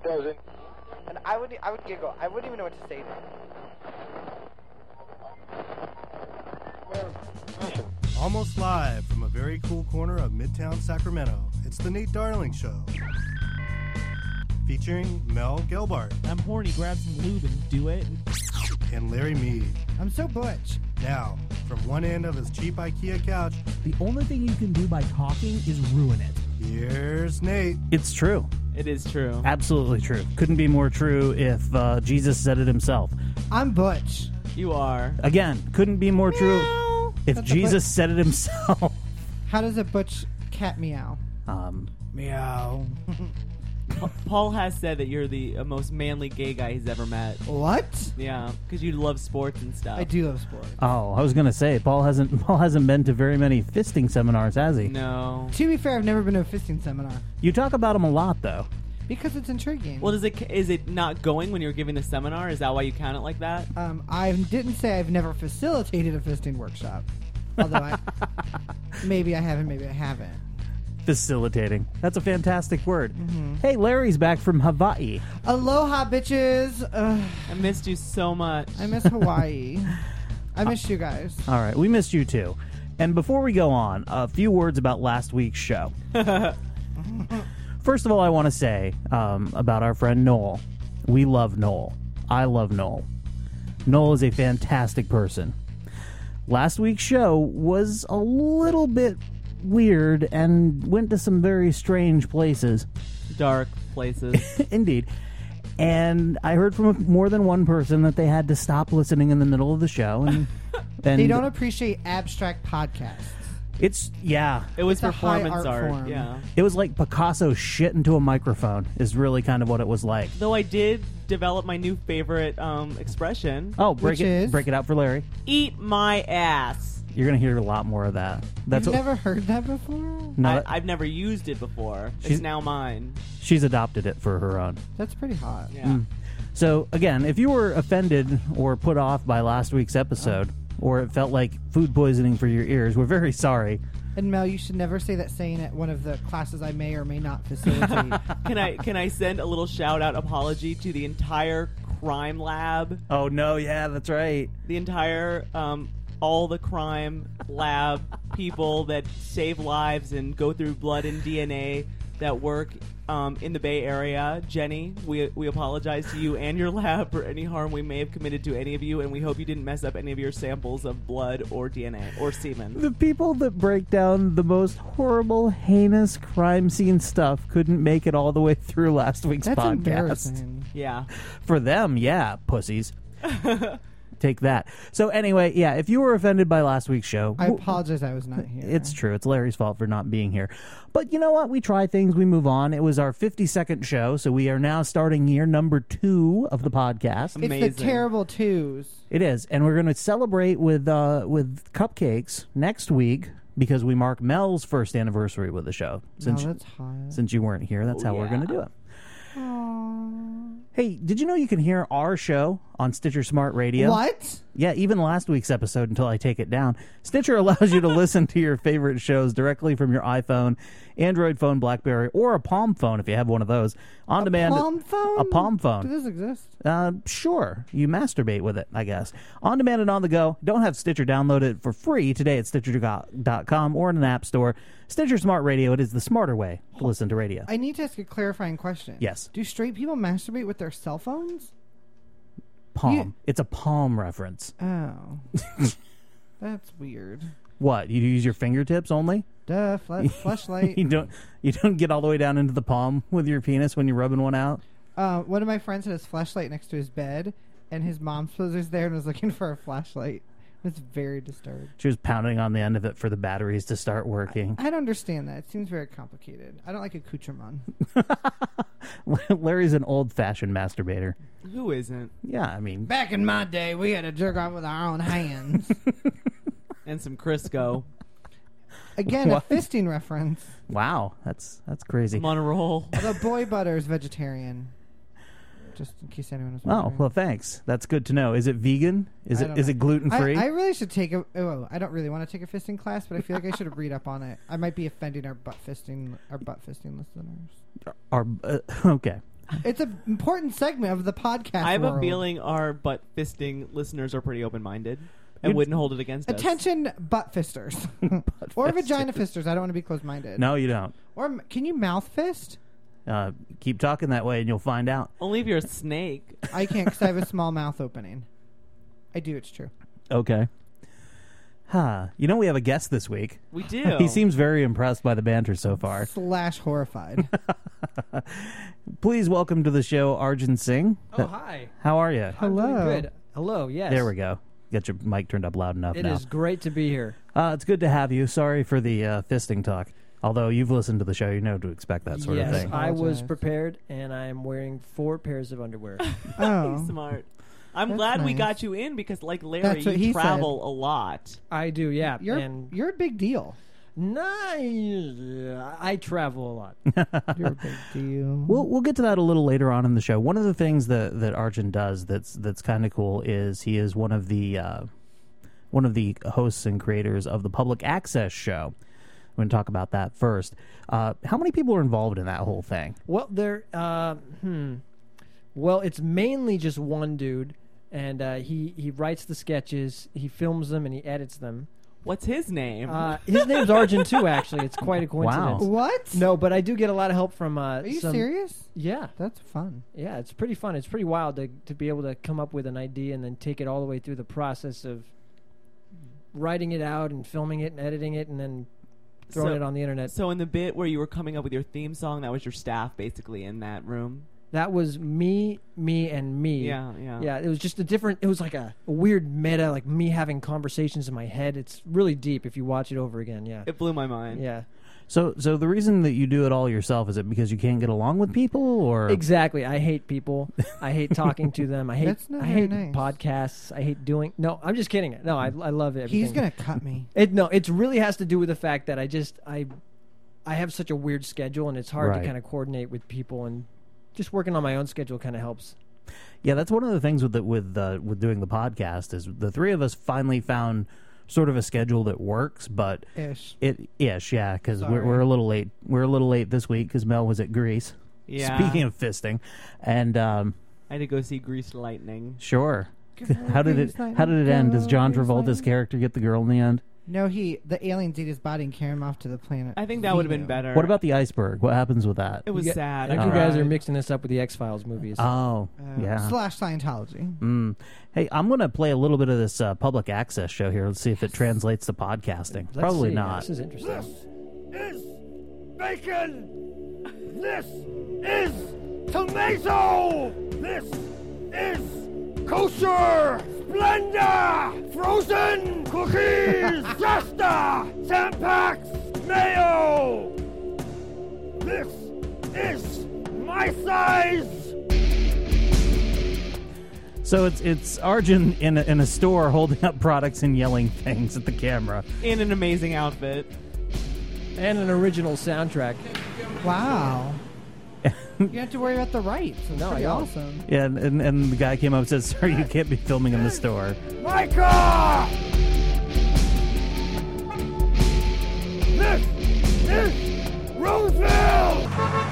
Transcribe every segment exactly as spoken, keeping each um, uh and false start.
Frozen. And I would I would giggle. I wouldn't even know what to say to him. Almost live from a very cool corner of Midtown Sacramento, it's the Nate Darling Show. Featuring Mel Gelbart. I'm horny, grab some lube and do it. And Larry Mead. I'm so butch. Now, from one end of his cheap IKEA couch, the only thing you can do by talking is ruin it. Here's Nate. It's true. It is true. Absolutely true. Couldn't be more true if uh, Jesus said it himself. I'm butch. You are. Again, couldn't be more Meow. true if That's Jesus said it himself. How does a butch cat meow? Um, meow. Paul has said that you're the uh, most manly gay guy he's ever met. What? Yeah, because you love sports and stuff. I do love sports. Oh, I was gonna say Paul hasn't Paul hasn't been to very many fisting seminars, has he? No. To be fair, I've never been to a fisting seminar. You talk about him a lot, though. Because it's intriguing. Well, is it is it not going when you're giving the seminar? Is that why you count it like that? Um, I didn't say I've never facilitated a fisting workshop. Although I, maybe I haven't, maybe I haven't. Facilitating. That's a fantastic word. Mm-hmm. Hey, Larry's back from Hawaii. Aloha, bitches. Ugh. I missed you so much. I miss Hawaii. I miss you guys. All right, we missed you too. And before we go on, a few words about last week's show. First of all, I want to say um, about our friend Noel. We love Noel. I love Noel. Noel is a fantastic person. Last week's show was a little bit weird and went to some very strange places. Dark places. Indeed. And I heard from more than one person that they had to stop listening in the middle of the show. And, and they don't appreciate abstract podcasts. It's, yeah. It was It's a high performance art art. form. Yeah. It was like Picasso shit into a microphone is really kind of what it was like. Though I did develop my new favorite um, expression. Oh, break Which it is? break it out for Larry. Eat my ass. You're going to hear a lot more of that. That's You've what, never heard that before? no, I, that- I've never used it before. She's- It's now mine. she's adopted it for her own. That's pretty hot. Yeah. Mm. So, again, if you were offended or put off by last week's episode, or it felt like food poisoning for your ears, we're very sorry. And Mel, you should never say that saying at one of the classes I may or may not facilitate. Can I can I send a little shout out apology to the entire crime lab, Oh, no, yeah, that's right. the entire um, all the crime lab people that save lives and go through blood and D N A that work um, in the Bay Area. Jenny, we we apologize to you and your lab for any harm we may have committed to any of you, and we hope you didn't mess up any of your samples of blood or D N A or semen. The people that break down the most horrible, heinous crime scene stuff couldn't make it all the way through last week's That's podcast. embarrassing. Yeah. For them, yeah, pussies. Take that. So anyway, yeah, if you were offended by last week's show, I apologize I was not here. it's true. It's Larry's fault for not being here. But you know what? We try things. We move on. It was our fifty-second show, so we are now starting year number two of the podcast. It's Amazing. the terrible twos. It is, and we're going to celebrate with uh, with cupcakes next week because we mark Mel's first anniversary with the show. Since No, that's hot. since you weren't here, that's Oh, how we're yeah. going to do it. Aww. Hey, did you know you can hear our show on Stitcher Smart Radio? What? Yeah, even last week's episode until I take it down. Stitcher allows you to listen to your favorite shows directly from your iPhone, Android phone, BlackBerry, or a Palm phone if you have one of those. On A demand. Palm phone? A Palm Do phone. this exist? Uh, sure. You masturbate with it, I guess. On demand and on the go. Don't have Stitcher downloaded for free today at Stitcher dot com or in an app store. Stitcher Smart Radio, it is the smarter way to listen to radio. I need to ask a clarifying question. Yes. Do straight people masturbate with their cell phones? Palm. You- It's a palm reference. Oh. That's weird. What? You use your fingertips only? Duh, fle- fleshlight. You don't you don't get all the way down into the palm with your penis when you're rubbing one out? Uh, one of my friends had his flashlight next to his bed, and his mom was there and was looking for a flashlight. I was very disturbed. She was pounding on the end of it for the batteries to start working. I don't understand that. It seems very complicated. I don't like accoutrement. Larry's an old-fashioned masturbator. Who isn't? Yeah, I mean... Back in my day, we had to jerk off with our own hands. And some Crisco. Again, What? a fisting reference. Wow, that's that's crazy. I'm on a roll. The boy butter is vegetarian. Just in case anyone was Oh, wondering. well, thanks. That's good to know. Is it vegan? Is I it don't is know. it gluten-free? I, I really should take a. Oh, I don't really want to take a fisting class, but I feel like I should read up on it. I might be offending our butt fisting, our butt fisting listeners. Our, uh, okay. It's an important segment of the podcast. I have world. a feeling our butt fisting listeners are pretty open-minded and You'd- wouldn't hold it against us. Attention, butt fisters. Or vagina fisters. I don't want to be closed-minded. No, you don't. Or m- can you mouth fist? Uh, keep talking that way, and you'll find out. Only if you're a snake. I can't because I have a small mouth opening. I do. It's true. Okay. Huh. You know, we have a guest this week. We do. He seems very impressed by the banter so far. Slash horrified. Please welcome to the show, Arjun Singh. Oh, hi. How are you? I'm doing Hello. good. Hello, yes. There we go. Get your mic turned up loud enough It now. is great to be here. Uh, it's good to have you. Sorry for the uh, fisting talk. Although you've listened to the show, you know to expect that sort yes, of thing. I was Apologize. prepared, and I'm wearing four pairs of underwear. Oh. Smart. I'm That's glad we nice. got you in because, like Larry, That's what you he travel a lot. I do, yeah. You're, and you're a big deal. nice. I travel a lot. You're a big deal. We'll we'll get to that a little later on in the show. One of the things that that Arjun does that's that's kind of cool is he is one of the uh, one of the hosts and creators of the Public Access Show. We're going to talk about that first. Uh, how many people are involved in that whole thing? Well, there. Uh, hmm. Well, it's mainly just one dude, and uh, he he writes the sketches, he films them, and he edits them. What's his name? Uh, his name's Arjun too. Actually, it's quite a coincidence. Wow. What? No, but I do get a lot of help from. Uh, Are you some, serious? Yeah. That's fun. Yeah, it's pretty fun. It's pretty wild to to be able to come up with an idea and then take it all the way through the process of writing it out and filming it and editing it and then throwing So- it on the internet. So in the bit where you were coming up with your theme song, that was your staff basically in that room? That was me, me, and me. Yeah, yeah. Yeah, it was just a different. It was like a, a weird meta, like me having conversations in my head. It's really deep if you watch it over again. Yeah, It blew my mind. yeah, So so the reason that you do it all yourself, is it because you can't get along with people, or exactly. I hate people. I hate talking to them. I hate. That's not I very hate nice. podcasts. I hate doing. No, I'm just kidding. No, I I love it. He's gonna cut me. It no, it really has to do with the fact that I just I I have such a weird schedule and it's hard Right. to kind of coordinate with people, and just working on my own schedule kind of helps. Yeah, that's one of the things with the, with uh, with doing the podcast is the three of us finally found sort of a schedule that works, but Ish. it ish, yeah, because we're Sorry. we're a little late. We're a little late this week because Mel was at Greece. Yeah. Speaking of fisting, and um, I had to go see Grease Lightning. sure, how did it how did it end? Does John Travolta's character get the girl in the end? No, he the aliens eat his body and carry him off to the planet. I think that would have been Venus. better. What about the iceberg? What happens with that? It was You get- sad. I think I you guys cried. are mixing this up with the X-Files movies. Oh, Uh, yeah. Slash Scientology. Mm. Hey, I'm going to play a little bit of this uh, public access show here. Let's see if it translates to podcasting. Let's Probably see. not. This is interesting. is bacon. This is tomato. This is kosher. Splenda. Frozen cookies. Jasta. Tampax. Mayo. This is my size. So it's it's Arjun in a, in a store holding up products and yelling things at the camera. in an amazing outfit. And an original soundtrack. Wow. you don't have to worry about the rights. It's No, I pretty don't. awesome. Yeah, and, and, and the guy came up and said, "Sir, you can't be filming in the store." Micah! This is Roseville!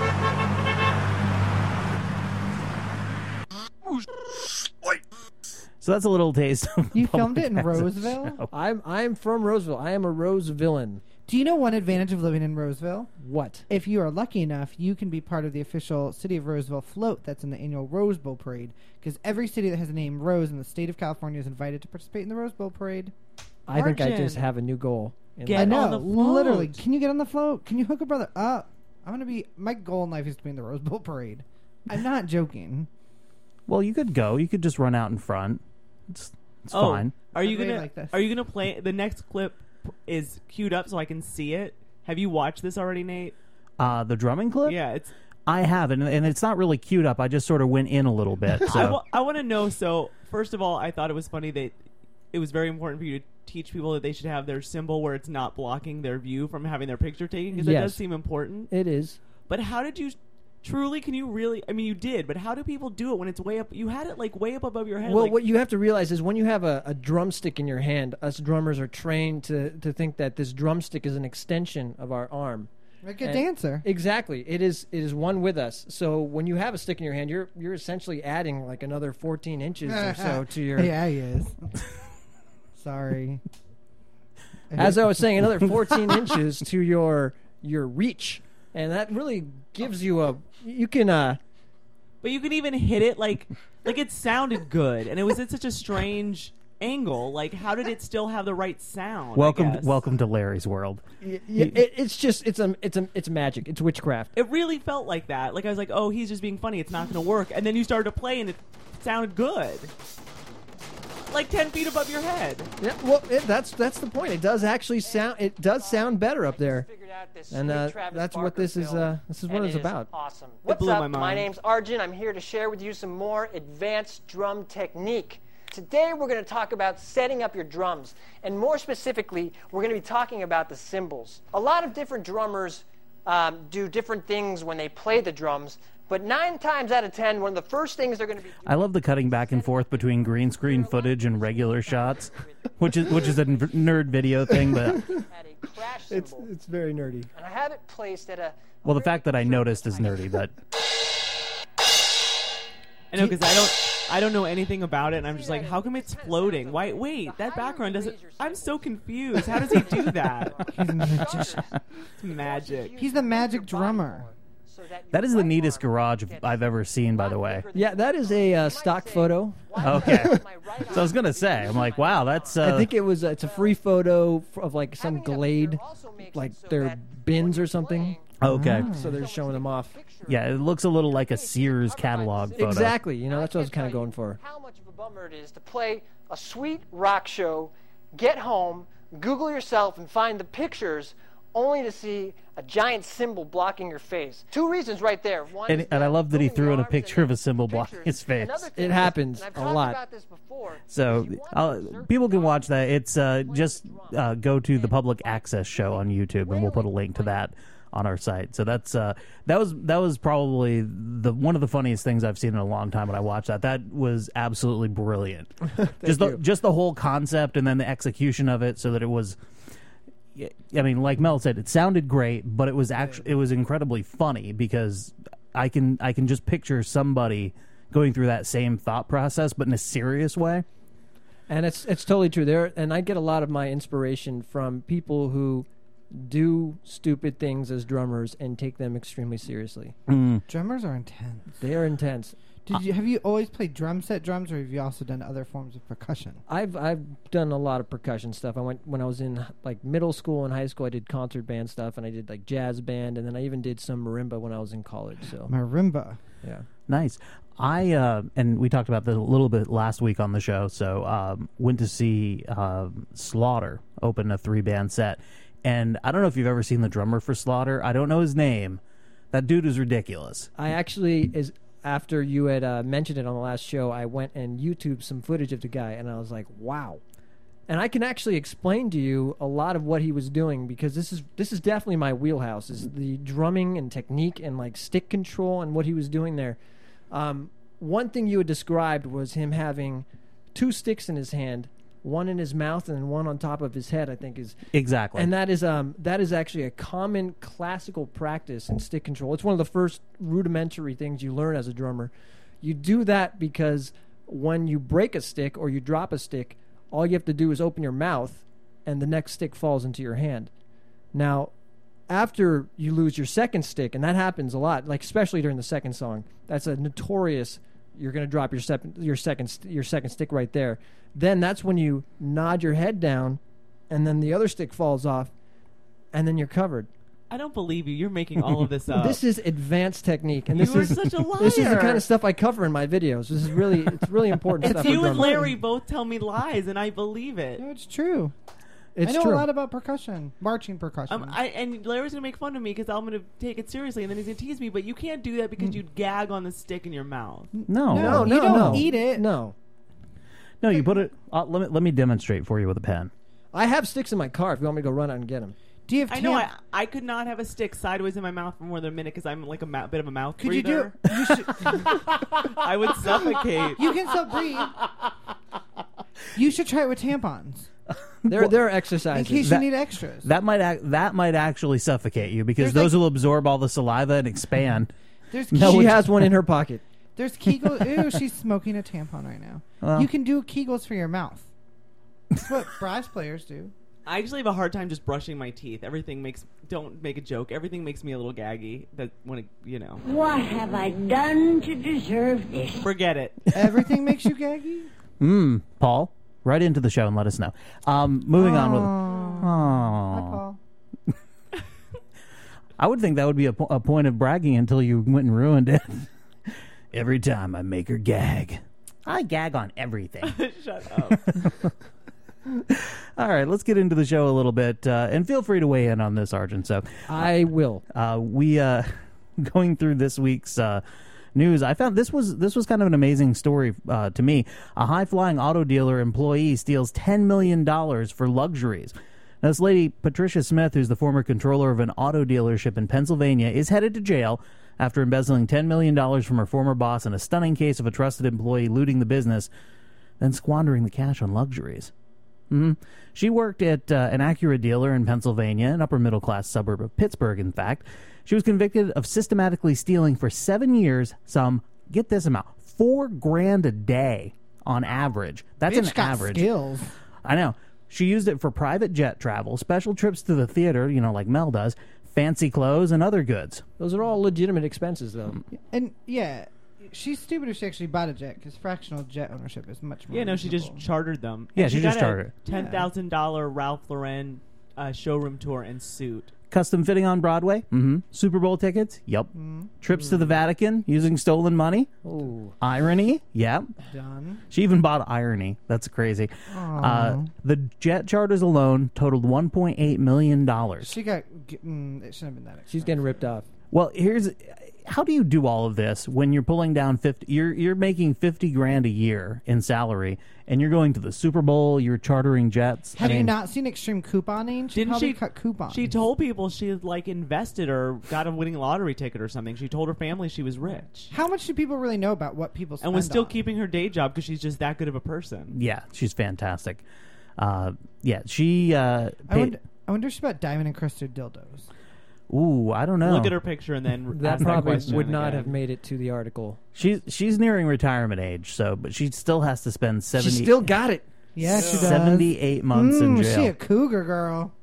So that's a little taste. Of You public filmed it in access Roseville? show. I'm I'm from Roseville. I am a Rose villain. Do you know one advantage of living in Roseville? What? If you are lucky enough, you can be part of the official City of Roseville float that's in the annual Rose Bowl Parade. Because every city that has a name Rose in the state of California is invited to participate in the Rose Bowl Parade. I think I Arjun. just have a new goal. in Get I life. know, on the float. literally. Can you get on the float? Can you hook a brother up? I'm gonna be. My goal in life is to be in the Rose Bowl Parade. I'm not joking. Well, you could go. You could just run out in front. It's it's Oh, fine. are you I'd wave gonna like this. Are you gonna play the next clip? Is queued up so I can see it. Have you watched this already, Nate? Uh, the drumming clip? Yeah, it's. I have, and, and it's not really queued up. I just sort of went in a little bit. I, So wa- I want to know. So first of all, I thought it was funny that it was very important for you to teach people that they should have their symbol where it's not blocking their view from having their picture taken, because it Yes. does seem important. It is. But how did you? Truly, can you really? I mean, you did, but how do people do it when it's way up? You had it like way up above your head. Well, like, what you have to realize is when you have a, a drumstick in your hand, us drummers are trained to, to think that this drumstick is an extension of our arm. Like a And- dancer. Exactly. It is it is one with us. So when you have a stick in your hand, you're you're essentially adding like another fourteen inches or so to your. Yeah, he is. Sorry. As I was saying, another fourteen inches to your your reach, and that really gives you a. You can. uh But you could even hit it like like it sounded good, and it was at such a strange angle. Like, how did it still have the right sound? I Welcome, guess? welcome to Larry's world. y- y- it, it's just it's a it's a it's magic. It's witchcraft. It really felt like that. Like I was like, oh, he's just being funny. It's not going to work. And then you started to play, and it sounded good. Like ten feet above your head. Yeah, well, it, that's that's the point. It does actually sound. It does sound better up there, and uh, that's what this is. Uh, this is what and it's it is about. Awesome. It What's blew up? my mind. name's Arjun. I'm here to share with you some more advanced drum technique. Today we're going to talk about setting up your drums, and more specifically, we're going to be talking about the cymbals. A lot of different drummers um, do different things when they play the drums. But nine times out of ten, one of the first things they're going to be doing I love the cutting back and forth between green screen footage and regular shots, which is which is a n- nerd video thing. But at a crash It's cymbal. it's very nerdy. And I have it placed at a well, the fact that I noticed is nerdy. But I know because I don't, I don't know anything about it, and I'm just like, how come it's floating? Why? Wait, that background doesn't. I'm so confused. How does he do that? He's a magician. It's magic. He's the magic drummer. that is the neatest garage I've ever seen. By the way, Yeah, that is a uh, stock photo. okay. So I was gonna say, I'm like, wow, that's. Uh, I think it was. Uh, it's a free photo f- of like some Glade, like their bins or something. okay. So they're showing them off. Yeah, it looks a little like a Sears catalog photo. Exactly. You know, that's what I was kind of going for. How much of a bummer it is to play a sweet rock show, get home, Google yourself, and find the pictures, only to see a giant symbol blocking your face. Two reasons right there. One And- is and I love that he moving threw your in a arms picture and of a symbol blocking pictures. his face. Another It thing is, happens and I've a talked lot. about this before, So if you want I'll, to observe people the can watch drum, that. It's uh, play just the drum, uh, go to the and public watch access the show on YouTube, and we'll put a link to that on our site. So that's uh, that was that was probably the one of the funniest things I've seen in a long time when I watched that. That was absolutely brilliant. just the you. just the whole concept and then the execution of it, so that it was. I mean, like Mel said, it sounded great, but it was actually it was incredibly funny because I can I can just picture somebody going through that same thought process, but in a serious way. And it's it's totally true. There, and I get a lot of my inspiration from people who do stupid things as drummers and take them extremely seriously. Drummers are intense. They are intense. Did you have you always played drum set drums, or have you also done other forms of percussion? I've I've done a lot of percussion stuff. I went when I was in like middle school and high school. I did concert band stuff, and I did like jazz band, and then I even did some marimba when I was in college. So Marimba. yeah, Nice. I uh, and we talked about this a little bit last week on the show. So um, went to see uh, Slaughter open a three band set, and I don't know if you've ever seen the drummer for Slaughter. I don't know his name. That dude is ridiculous. I actually is after you had uh, mentioned it on the last show, I went and YouTubed some footage of the guy, and I was like, wow. And I can actually explain to you a lot of what he was doing because this is this is definitely my wheelhouse. Is the drumming and technique and like stick control and what he was doing there. Um, one thing you had described was him having two sticks in his hand, one in his mouth and one on top of his head. I think is Exactly. and that is um that is actually a common classical practice in stick control. It's one of the first rudimentary things you learn as a drummer. You do that because when you break a stick or you drop a stick, all you have to do is open your mouth and the next stick falls into your hand. Now, after you lose your second stick, and that happens a lot, like especially during the second song, that's a notorious you're going to drop your second your second st- your second stick right there. Then that's when you nod your head down, and then the other stick falls off, and then you're covered. I don't believe you. You're making all of this up. This is advanced technique, and You this are is such a this is the liar. kind of stuff I cover in my videos. This is really it's really important stuff. for you and drummers. Larry both tell me lies, and I believe it. No, it's true. It's I know true. a lot about percussion, marching percussion. Um, I, and Larry's gonna make fun of me because I'm gonna take it seriously, and then he's gonna tease me. But you can't do that because you'd gag on the stick in your mouth. no, no, you no, don't no. eat it. No, no. You put it. Uh, let me let me demonstrate for you with a pen. I have sticks in my car. If you want me to go run out and get them. Do you have? I know I, tam- I could not have a stick sideways in my mouth for more than a minute because I'm like a ma- bit of a mouth Could you breather. do? You should. I would suffocate. You can still breathe. You should try it with tampons. There, there are In exercises. case That- you need extras. That might ac- that might actually suffocate you because There's those will absorb all the saliva and expand. There's No, she Kegels. has one in her pocket. There's Kegels. Ew, she's smoking a tampon right now. Well. You can do Kegels for your mouth. That's what brass players do. I actually have a hard time just brushing my teeth. Everything makes don't make a joke. Everything makes me a little gaggy. That when it, you know, What have I done to deserve this? forget it. Everything makes you gaggy? Hmm, Paul, right into the show and let us know. Um, moving on with. Hi, Aww. Paul. I would think that would be a, po- a point of bragging until you went and ruined it. Every time I make her gag, I gag on everything. Shut up. All right, let's get into the show a little bit, uh, and feel free to weigh in on this, Arjun. So, I will. uh, we uh, going through this week's uh, news. I found this was this was kind of an amazing story uh, to me. A high flying auto dealer employee steals ten million dollars for luxuries. Now, this lady, Patricia Smith, who's the former controller of an auto dealership in Pennsylvania, is headed to jail after embezzling ten million dollars from her former boss in a stunning case of a trusted employee looting the business, then squandering the cash on luxuries. Mm-hmm. She worked at uh, an Acura dealer in Pennsylvania, an upper-middle-class suburb of Pittsburgh, in fact. She was convicted of systematically stealing for seven years some, get this amount, four grand a day on average. That's Bitch an got average. skills. I know. She used it for private jet travel, special trips to the theater, you know, like Mel does, fancy clothes, and other goods. Those are all legitimate expenses, though. And yeah, she's stupid if she actually bought a jet because fractional jet ownership is much more. Yeah, no, she just reasonable. chartered them. Yeah, And she just got chartered it. a ten thousand dollar Ralph Lauren uh, showroom tour and suit. Custom fitting on Broadway? Mm-hmm. Super Bowl tickets? Yep. Trips to the Vatican using stolen money? Oh, Irony? Yep. Done. She even bought irony. That's crazy. Uh, the jet charters alone totaled one point eight million dollars. She got. g- Mm, it shouldn't have been that. she's getting ripped off. Well, here's how do you do all of this when you're pulling down fifty? You're you're making fifty grand a year in salary, and you're going to the Super Bowl. You're chartering jets. Have I you mean, not seen extreme couponing? She Didn't probably she cut coupons? She told people she had like invested or got a winning lottery ticket or something. She told her family she was rich How much do people really know about what people spend and was still on? keeping her day job because she's just that good of a person. Yeah, she's fantastic. Uh, yeah, she. Uh, I paid, wonder, I wonder if she bought diamond encrusted dildos. ooh, I don't know. Look at her picture and then That ask probably that question would not again. have made it to the article. She's she's nearing retirement age, so but she still has to spend seventy. She still got it. Yeah, she does. seventy-eight months in Mm, jail. She a cougar girl.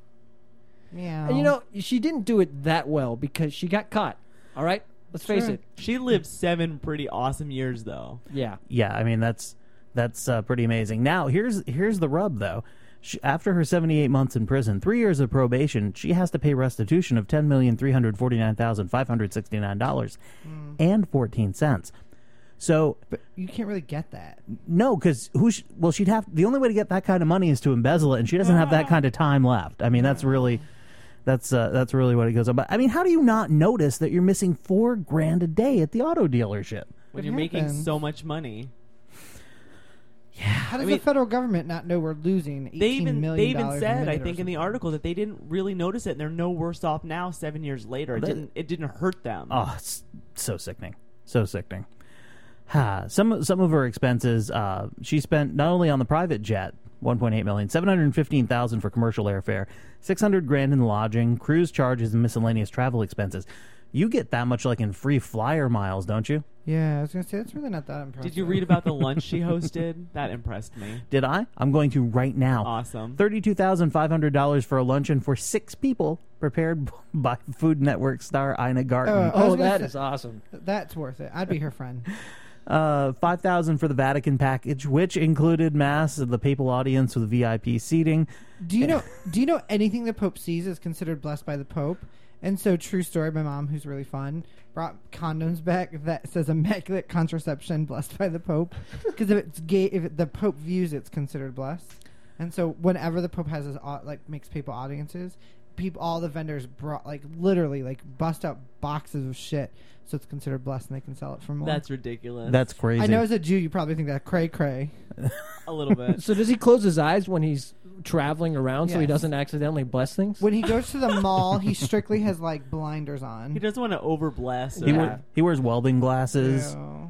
Yeah. And you know, she didn't do it that well because she got caught. All right? Let's face Sure. it. She lived seven pretty awesome years though. Yeah. Yeah, I mean that's that's uh, pretty amazing. Now here's here's the rub though. She, after her seventy-eight months in prison, three years of probation, she has to pay restitution of ten million three hundred forty-nine thousand five hundred sixty-nine dollars and fourteen cents. So but you can't really get that. no, because who? Sh- well, she'd have the only way to get that kind of money is to embezzle it, and she doesn't have that kind of time left. I mean, that's really. That's uh, that's really what it goes on. But I mean, how do you not notice that you're missing four grand a day at the auto dealership? When It you're making happens. so much money. How does I mean- the federal government not know we're losing eighteen They even million they even dollars a said, I minute or think, in the something? article that they didn't really notice it, and they're no worse off now, seven years later. It But- didn't it didn't hurt them. Oh, it's so sickening, so sickening. Ha. Some some of her expenses, uh, she spent not only on the private jet, one point eight million, seven hundred fifteen thousand for commercial airfare, six hundred grand in lodging, cruise charges, and miscellaneous travel expenses. You get that much like in free flyer miles, don't you? Yeah, I was gonna say that's really not that impressive. Did you read about the lunch she hosted? That impressed me. Did I? I'm going to right now. Awesome. Thirty-two thousand five hundred dollars for a luncheon for six people, prepared by Food Network star Ina Garten. Uh, I was Oh, gonna that say- is awesome. That's worth it. I'd be her friend. Uh, five thousand for the Vatican package, which included mass, the papal audience with V I P seating. Do you know? Do you know anything the Pope sees is considered blessed by the Pope? And so, true story. My mom, who's really fun, brought condoms back that says immaculate contraception blessed by the Pope, because if it's gay, if it, the Pope views it's considered blessed. And so, whenever the Pope has his au- like makes papal audiences, people, all the vendors brought like literally like bust out boxes of shit, so it's considered blessed and they can sell it for more. That's ridiculous. That's crazy. I know as a Jew, you probably think that cray cray. a little bit. So does he close his eyes when he's traveling around so he Yes. doesn't accidentally bless things? When he goes to the mall, he strictly has like blinders on. He doesn't want to overbless. He, or- wear- he wears welding glasses. Ew.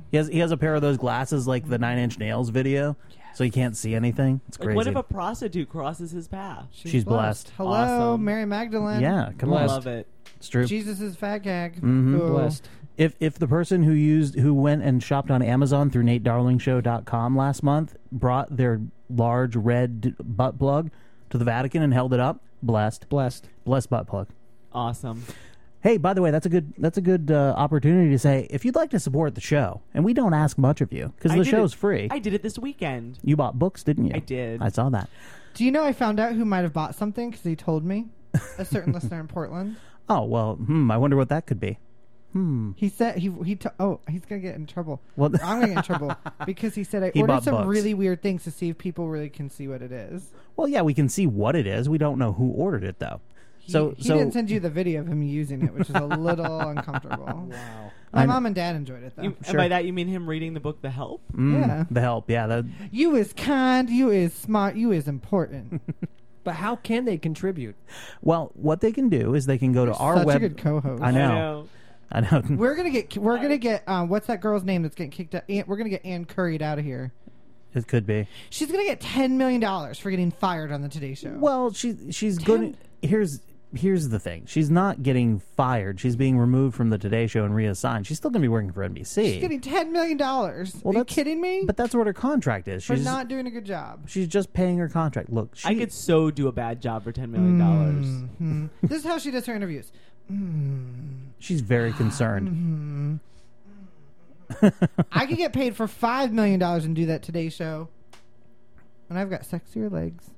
He has he has a pair of those glasses like the Nine Inch Nails video, so he can't see anything. It's Like, crazy. what if a prostitute crosses his path? She's blessed. Hello, Awesome. Mary Magdalene. Yeah, come I on. love it. It's true. Jesus' fat gag. Mhm. Ooh. Blessed. If if the person who used who went and shopped on Amazon through Nate Darling Show dot com last month brought their large red butt plug to the Vatican and held it up, blessed, Blessed. blessed butt plug. Awesome. Hey, by the way, that's a good that's a good uh, opportunity to say if you'd like to support the show, and we don't ask much of you because I the did show's it- free. I did it this weekend. You bought books, didn't you? I did. I saw that. Do you know I found out who might have bought something because he told me? A certain listener in Portland. Oh well, hmm. I wonder what that could be. Hmm. He said he he. T- oh, he's gonna get in trouble. Well, I'm gonna get in trouble because he said I He ordered bought some books. really weird things to see if people really can see what it is. Well, yeah, we can see what it is. We don't know who ordered it though. He, so he so didn't send you the video of him using it, which is a little uncomfortable. Wow. My I mom and dad enjoyed it though. You, Sure. And by that you mean him reading the book The Help? mm, Yeah. the help. Yeah, that, You is kind. You is smart. You is important. But how can they contribute? well, what they can do is they can go to our Such web. a good co-host. I know. I know. We're gonna get. We're gonna get. Um, what's that girl's name that's getting kicked out? Ann, we're gonna get Ann Curried out of here. It could be. She's gonna get ten million dollars for getting fired on the Today Show. Well, she she's going. Here's here's the thing. She's not getting fired. She's being removed from the Today Show and reassigned. She's still going to be working for N B C. She's getting ten million dollars. Well, Are you that's- kidding me? But that's what her contract is. For She's not doing a good job. she's just paying her contract. Look, she, I could so do a bad job for ten million dollars. Mhm. This is how she does her interviews. Mm. she's very concerned. Mhm. I could get paid for five million dollars and do that Today Show. And I've got sexier legs.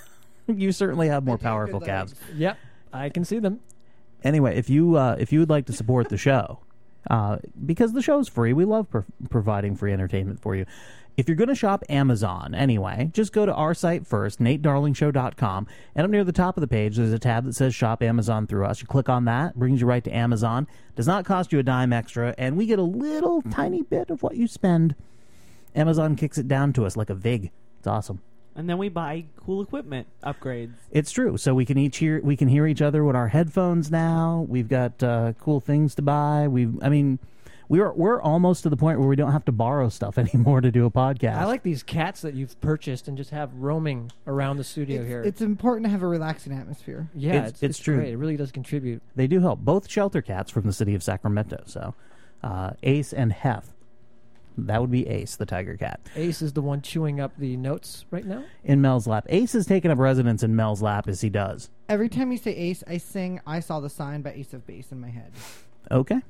You certainly have more I do have powerful good calves. legs. Yep. I can see them. Anyway, if you uh, if you would like to support the show, uh, because the show's free, we love pro- providing free entertainment for you. If you're going to shop Amazon anyway, just go to our site first, Nate Darling Show dot com, and up near the top of the page, there's a tab that says Shop Amazon Through Us. You click on that, brings you right to Amazon. Does not cost you a dime extra, and we get a little tiny bit of what you spend. Amazon kicks it down to us like a vig. It's awesome. And then we buy cool equipment upgrades. It's true. So we can each hear we can hear each other with our headphones now. We've got uh, cool things to buy. We, I mean, we're we're almost to the point where we don't have to borrow stuff anymore to do a podcast. I like these cats that you've purchased and just have roaming around the studio It's, here. it's important to have a relaxing atmosphere. yeah, it's- it's, it's it's true. Great. It really does contribute. They do help. Both shelter cats from the city of Sacramento. So uh, Ace and Hef. That would be Ace, the tiger cat. Ace is the one chewing up the notes right now. In Mel's lap. Ace has taken up residence in Mel's lap as he does. Every time you say Ace, I sing I Saw the Sign by Ace of Base in my head. Okay.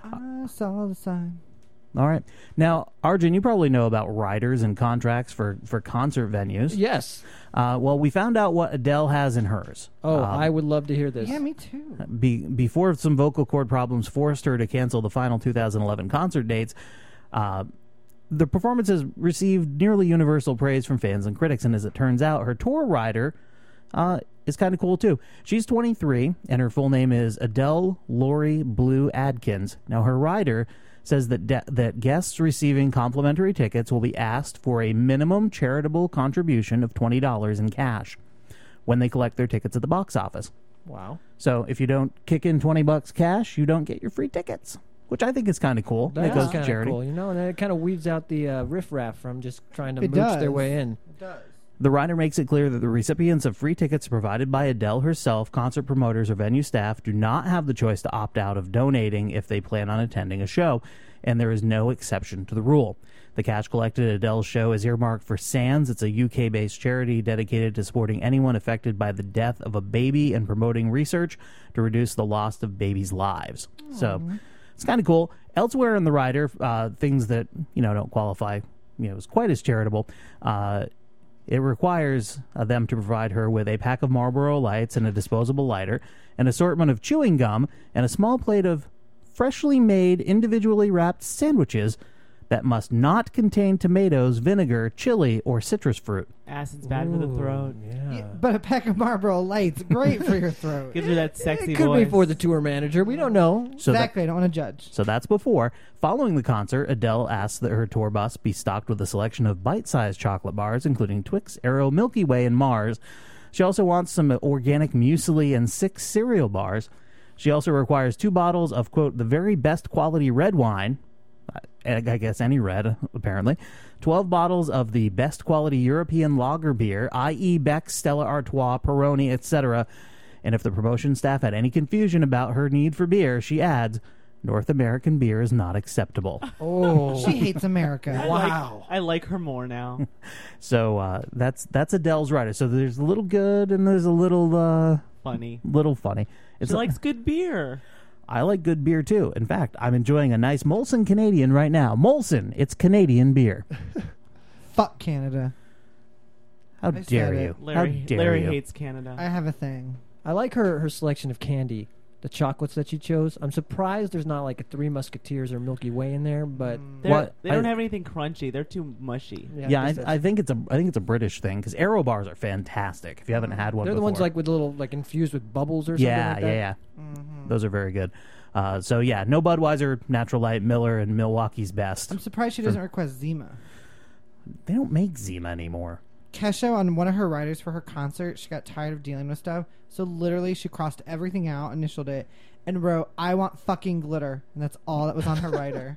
I saw the sign. All right. Now, Arjun, you probably know about riders and contracts for, for concert venues. Yes. Uh, well, we found out what Adele has in hers. Oh, Um, I would love to hear this. Yeah, me too. Be, before some vocal cord problems forced her to cancel the final two thousand eleven concert dates, uh, the performances received nearly universal praise from fans and critics. And as it turns out, her tour rider uh, is kind of cool, too. She's twenty-three, and her full name is Adele Laurie Blue Adkins. Now, her rider says that de- that guests receiving complimentary tickets will be asked for a minimum charitable contribution of twenty dollars in cash when they collect their tickets at the box office. Wow. So if you don't kick in twenty bucks cash, you don't get your free tickets, which I think is kind of cool. That it goes is to kind of charity. cool, you know, and it kind of weeds out the uh, riffraff from just trying to It mooch does. their way in. It does. The rider makes it clear that the recipients of free tickets provided by Adele herself, concert promoters, or venue staff do not have the choice to opt out of donating if they plan on attending a show, and there is no exception to the rule. The cash collected at Adele's show is earmarked for SANS. It's a U K-based charity dedicated to supporting anyone affected by the death of a baby and promoting research to reduce the loss of babies' lives. So it's kind of cool. Elsewhere in the rider, uh, things that you know don't qualify, you know, as quite as charitable. Uh, It requires uh, them to provide her with a pack of Marlboro Lights and a disposable lighter, an assortment of chewing gum, and a small plate of freshly made, individually wrapped sandwiches that must not contain tomatoes, vinegar, chili, or citrus fruit. Acid's bad for the throat. Yeah. Yeah, but a pack of Marlboro Lights, great for your throat. Gives her that sexy It could voice. be for the tour manager. We don't know. So that- exactly, I don't want to judge. So that's before. Following the concert, Adele asked that her tour bus be stocked with a selection of bite-sized chocolate bars, including Twix, Aero, Milky Way, and Mars. She also wants some organic muesli and six cereal bars. She also requires two bottles of, quote, the very best quality red wine. I guess any red, apparently. twelve bottles of the best quality European lager beer, that is. Beck, Stella Artois, Peroni, et cetera. And if the promotion staff had any confusion about her need for beer, she adds, North American beer is not acceptable. Oh, she hates America. I Wow. Like, I like her more now. So uh, that's that's Adele's writer. So there's a little good and there's a little uh, Funny. Little funny. It's She like, likes good beer. I like good beer too. In fact, I'm enjoying a nice Molson Canadian right now. Molson, it's Canadian beer. Fuck Canada. How I dare said you? it. Larry, How dare Larry you? hates Canada. I have a thing. I like her her selection of candy, the chocolates that she chose. I'm surprised there's not like a Three Musketeers or Milky Way in there, but They're- What? They don't I- have anything crunchy. They're too mushy. yeah, Yeah, I I, guess that's- I think it's a I think it's a British thing because Aero bars are fantastic. If you haven't had one, they're the before. ones like with little like infused with bubbles or something yeah, like that. yeah, yeah. Those are very good. Uh, so yeah, no Budweiser, Natural Light, Miller, and Milwaukee's Best. I'm surprised she doesn't request Zima. They don't make Zima anymore. Kesha, on one of her writers for her concert, she got tired of dealing with stuff, so literally she crossed everything out, initialed it, and wrote, I want fucking glitter. And that's all that was on her writer.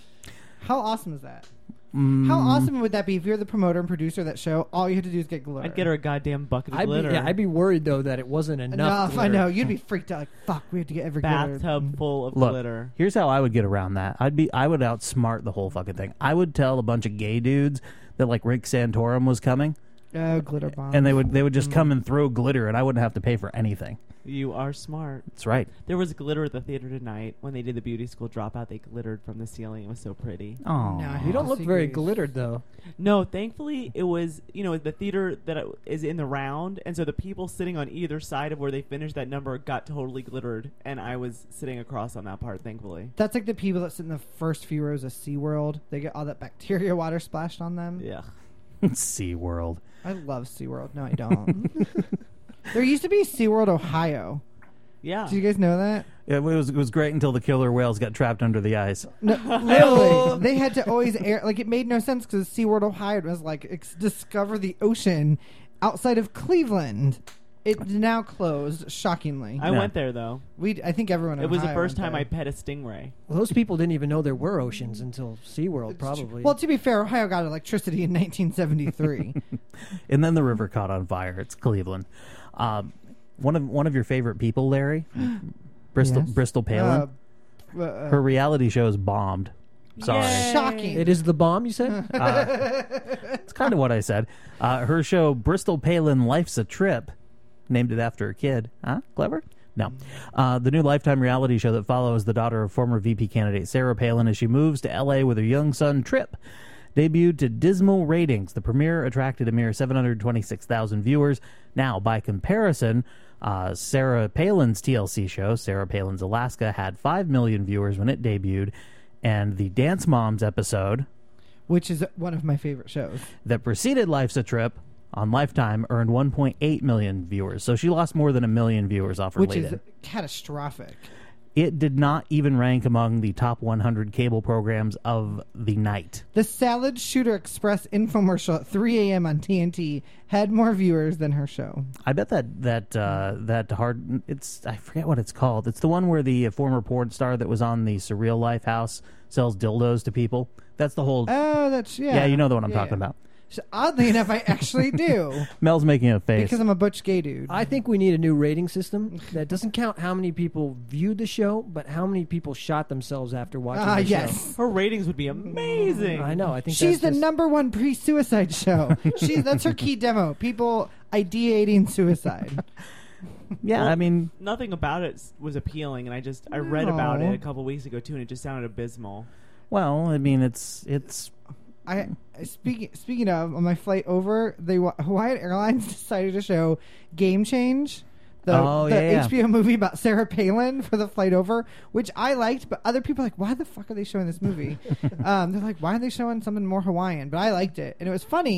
How awesome is that? Mm, How awesome would that be if you're the promoter and producer of that show? All you had to do is get glitter. I'd get her a goddamn bucket of I'd be, glitter. yeah, I'd be worried though that it wasn't enough. Enough, I glitter. know. You'd be freaked out like, fuck, we have to get every glitter. bathtub full of Look, glitter. here's how I would get around that. I'd be I would outsmart the whole fucking thing. I would tell a bunch of gay dudes that like Rick Santorum was coming, Oh, glitter bomb. and they would they would just come and throw glitter, and I wouldn't have to pay for anything. You are smart. That's right. There was glitter at the theater tonight when they did the beauty school dropout. They glittered from the ceiling. It was so pretty. Oh, No, You don't I look see very these. glittered though. No, thankfully it was, you know, the theater that it is in the round, and so the people sitting on either side of where they finished that number got totally glittered, and I was sitting across on that part, thankfully. That's like the people that sit in the first few rows of SeaWorld. They get all that bacteria water splashed on them. Yeah. SeaWorld. I love SeaWorld. No, I don't. There used to be SeaWorld Ohio. Yeah. Did you guys know that? Yeah, it was it was great until the killer whales got trapped under the ice. No, literally, they had to always air. Like it made no sense because SeaWorld Ohio was like ex- discover the ocean outside of Cleveland. It's now closed. Shockingly, I Yeah. went there, though. we. I think everyone. in It was the Ohio first went time I there. pet a stingray. Well, those people didn't even know there were oceans until SeaWorld, probably. Well, to be fair, Ohio got electricity in nineteen seventy-three. And then the river caught on fire. It's Cleveland. Um, one of one of your favorite people, Larry, Bristol Yes. Bristol Palin. Uh, uh, Her reality show is bombed. Sorry. Shocking. it is the bomb, you said? Uh, it's kind of what I said. Uh, her show, Bristol Palin Life's a Trip, named it after a kid. Huh? Clever? No. Uh, the new Lifetime reality show that follows the daughter of former V P candidate Sarah Palin as she moves to L A with her young son, Trip. Debuted to dismal ratings. The premiere attracted a mere seven hundred twenty-six thousand viewers. Now, by comparison, uh, Sarah Palin's T L C show, Sarah Palin's Alaska, had five million viewers when it debuted. And the Dance Moms episode which is one of my favorite shows. that preceded Life's a Trip on Lifetime earned one point eight million viewers. So she lost more than a million viewers off her Which lead-in. is catastrophic. It did not even rank among the top one hundred cable programs of the night. The Salad Shooter Express infomercial at three a.m. on T N T had more viewers than her show. I bet that that uh, that hard it's I forget what it's called. It's the one where the uh, former porn star that was on the Surreal Life House sells dildos to people. That's the whole. Oh, that's yeah. yeah, you know the one I'm Yeah, talking yeah. about. So oddly enough, I actually do Mel's making a face. because I'm a butch gay dude. I think we need a new rating system that doesn't count how many people viewed the show, but how many people shot themselves after watching Ah, the show. yes. Her ratings would be amazing. I know. I think She's that's the just- number one pre-suicide show. She that's her key demo. People ideating suicide. yeah, Well, I mean, Nothing about it s- was appealing, and I just I read about No. it a couple weeks ago too, and it just sounded abysmal. well, I mean, it's it's I speaking speaking of on my flight over, they Hawaiian Airlines decided to show Game Change, the, Oh, the yeah, yeah. H B O movie about Sarah Palin for the flight over, which I liked, but other people are like, why the fuck are they showing this movie? um, they're like, why are they showing something more Hawaiian? But I liked it, and it was funny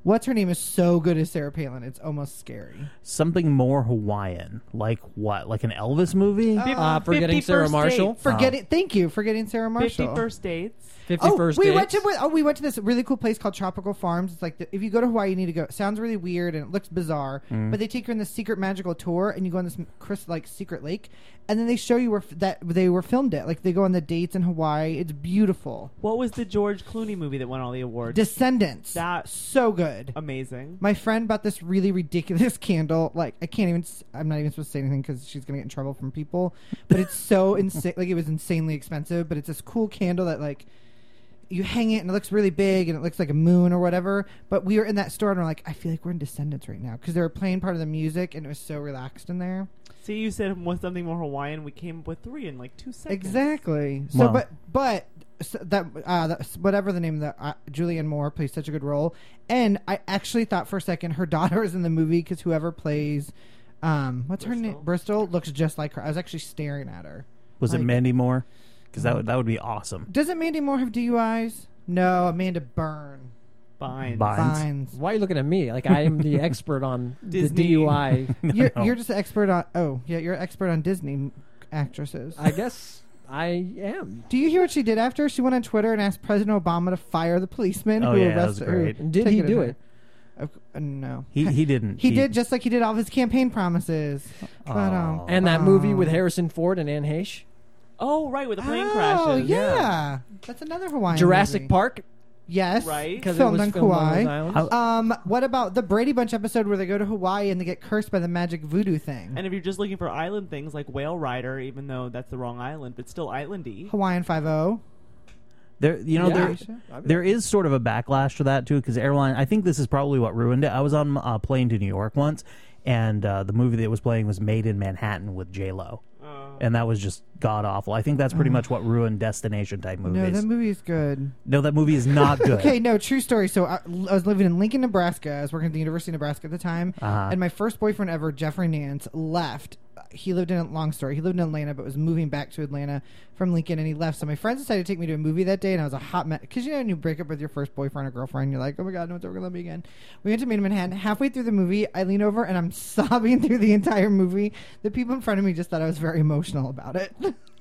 What's her name is so good as Sarah Palin. It's almost scary. Something more Hawaiian, like what? Like an Elvis movie? Uh, forgetting Sarah Marshall. Forgetting. Thank you. Forgetting Sarah Marshall. Fifty First Dates. Fifty Oh, First we Dates. went to oh we went to this really cool place called Tropical Farms. It's like the, if you go to Hawaii, you need to go. It sounds really weird and it looks bizarre, Mm. but they take you on this secret magical tour, and you go on this Chris like secret lake, and then they show you where f- that they were filmed it. Like they go on the dates in Hawaii. It's beautiful. What was the George Clooney movie that won all the awards? Descendants. That so good. Amazing. My friend bought this really ridiculous candle. Like I can't even. s- I'm not even supposed to say anything because she's gonna get in trouble from people. But it's so insane. Like it was insanely expensive. But it's this cool candle that like. You hang it and it looks really big and it looks like a moon or whatever. But we were in that store and we're like, I feel like we're in Descendants right now because they were playing part of the music and it was so relaxed in there. See, you said with something more Hawaiian. We came up with three in like two seconds. Exactly. So, Well- but but so that uh, that, whatever the name of the uh, Julianne Moore plays such a good role, and I actually thought for a second her daughter is in the movie because whoever plays, um, what's her name, Bristol looks just like her. I was actually staring at her. Was it Like- Mandy Moore? Because that would that would be awesome. Doesn't Mandy Moore have D U Is? No, Amanda Byrne. Fine. Bynes. Fines. Why are you looking at me? Like I am the expert on the Disney. D U I. You're, No. you're just an expert on. Oh, yeah, you're an expert on Disney actresses. I guess I am. Do you hear what she did after? She went on Twitter and asked President Obama to fire the policeman Oh, who yeah, that was arrested her. great. Did he Taken do her. it? Uh, uh, no. He he didn't. He did just like he did all of his campaign promises. But, um, Oh. And that movie oh. with Harrison Ford and Anne Heche. Oh, right, with the plane Oh, crashes. yeah. That's another Hawaiian Jurassic movie. Park. Yes. Right. Because it Filmed was on filmed on Kauai. those islands. Um, what about the Brady Bunch episode where they go to Hawaii and they get cursed by the magic voodoo thing? And if you're just looking for island things like Whale Rider, even though that's the wrong island, but still islandy. Hawaiian Five-O. There, you know, Yeah. there there is sort of a backlash to that too, because airline. I think this is probably what ruined it. I was on a plane to New York once, and uh, the movie that was playing was Made in Manhattan with J Lo, and that was just god awful. I think that's pretty much what ruined destination type movies. No, that movie is good. No, that movie is not good. Okay, no, true story. So I, I was living in Lincoln, Nebraska. I was working at the University of Nebraska at the time. Uh-huh. And my first boyfriend ever, Jeffrey Nance, left. He lived in a long story. He lived in Atlanta, but was moving back to Atlanta from Lincoln, and he left. So my friends decided to take me to a movie that day, and I was a hot mess. Because you know, when you break up with your first boyfriend or girlfriend, you're like, oh my God, no one's ever going to love me again. We went to Made in Manhattan. Halfway through the movie, I lean over, and I'm sobbing through the entire movie. The people in front of me just thought I was very emotional about it.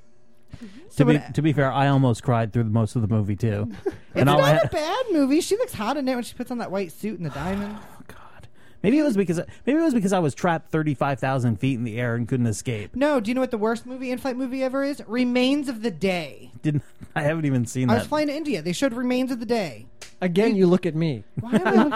To So be when- to be fair, I almost cried through most of the movie too. It's all I not had- a bad movie. She looks hot in it when she puts on that white suit and the diamond. God, maybe it was because maybe it was because I was trapped thirty five thousand feet in the air and couldn't escape. No, do you know what the worst movie, in-flight movie ever is? Remains of the Day. Didn't I haven't even seen I that. was flying to India. They showed Remains of the Day. Again, you look at me. Why am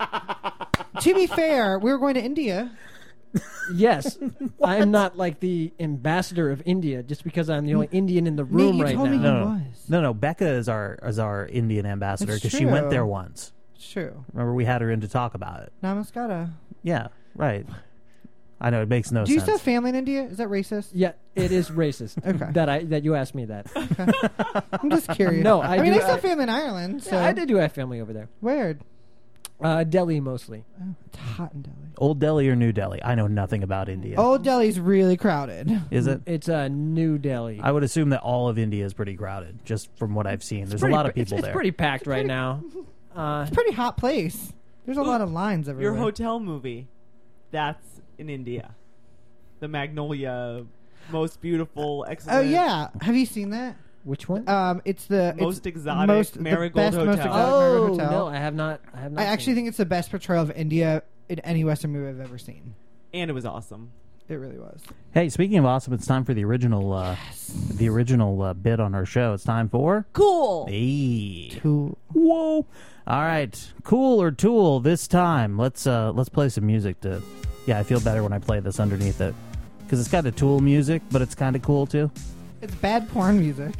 I To be fair, we were going to India. Yes, I am not like the ambassador of India just because I'm the only Indian in the room you right told now. me no, you no, was. no, no. Becca is our is our Indian ambassador It's because she went true. there once. It's true. Remember, we had her in to talk about it. Namaskara. Yeah, right. I know it makes no Do you sense. still have family in India? Is that racist? Yeah, it is racist. Okay. That I that you asked me that. I'm just curious. No, I mean, do- I still I- have family in Ireland. So Yeah, I did do have family over there. Weird. Uh, Delhi mostly. Oh, it's hot in Delhi. Old Delhi or New Delhi? I know nothing about India. Old Delhi's really crowded. Is it? It's a uh, New Delhi. I would assume that all of India is pretty crowded, just from what I've seen. There's pretty a lot of pa- it's- people it's, there. pretty packed right now. Uh, It's a pretty hot place. There's a lot of lines everywhere. Your hotel movie, that's in India. The Magnolia, most beautiful, Oh excellent. yeah, have you seen that? which one? Um, it's the Most it's exotic most, Marigold the best, Hotel. Most exotic oh Marigold Hotel. no, I have not. I have not. I seen actually it. think it's the best portrayal of India in any Western movie I've ever seen. And it was awesome. It really was. Hey, speaking of awesome, it's time for the original, uh, the original uh, bit on our show. It's time for Cool. Hey. Cool. Whoa! All right, Cool or Tool this time. Let's uh, let's play some music to. Yeah, I feel better when I play this underneath it because it's got a Tool music, but it's kind of cool too. It's bad porn music.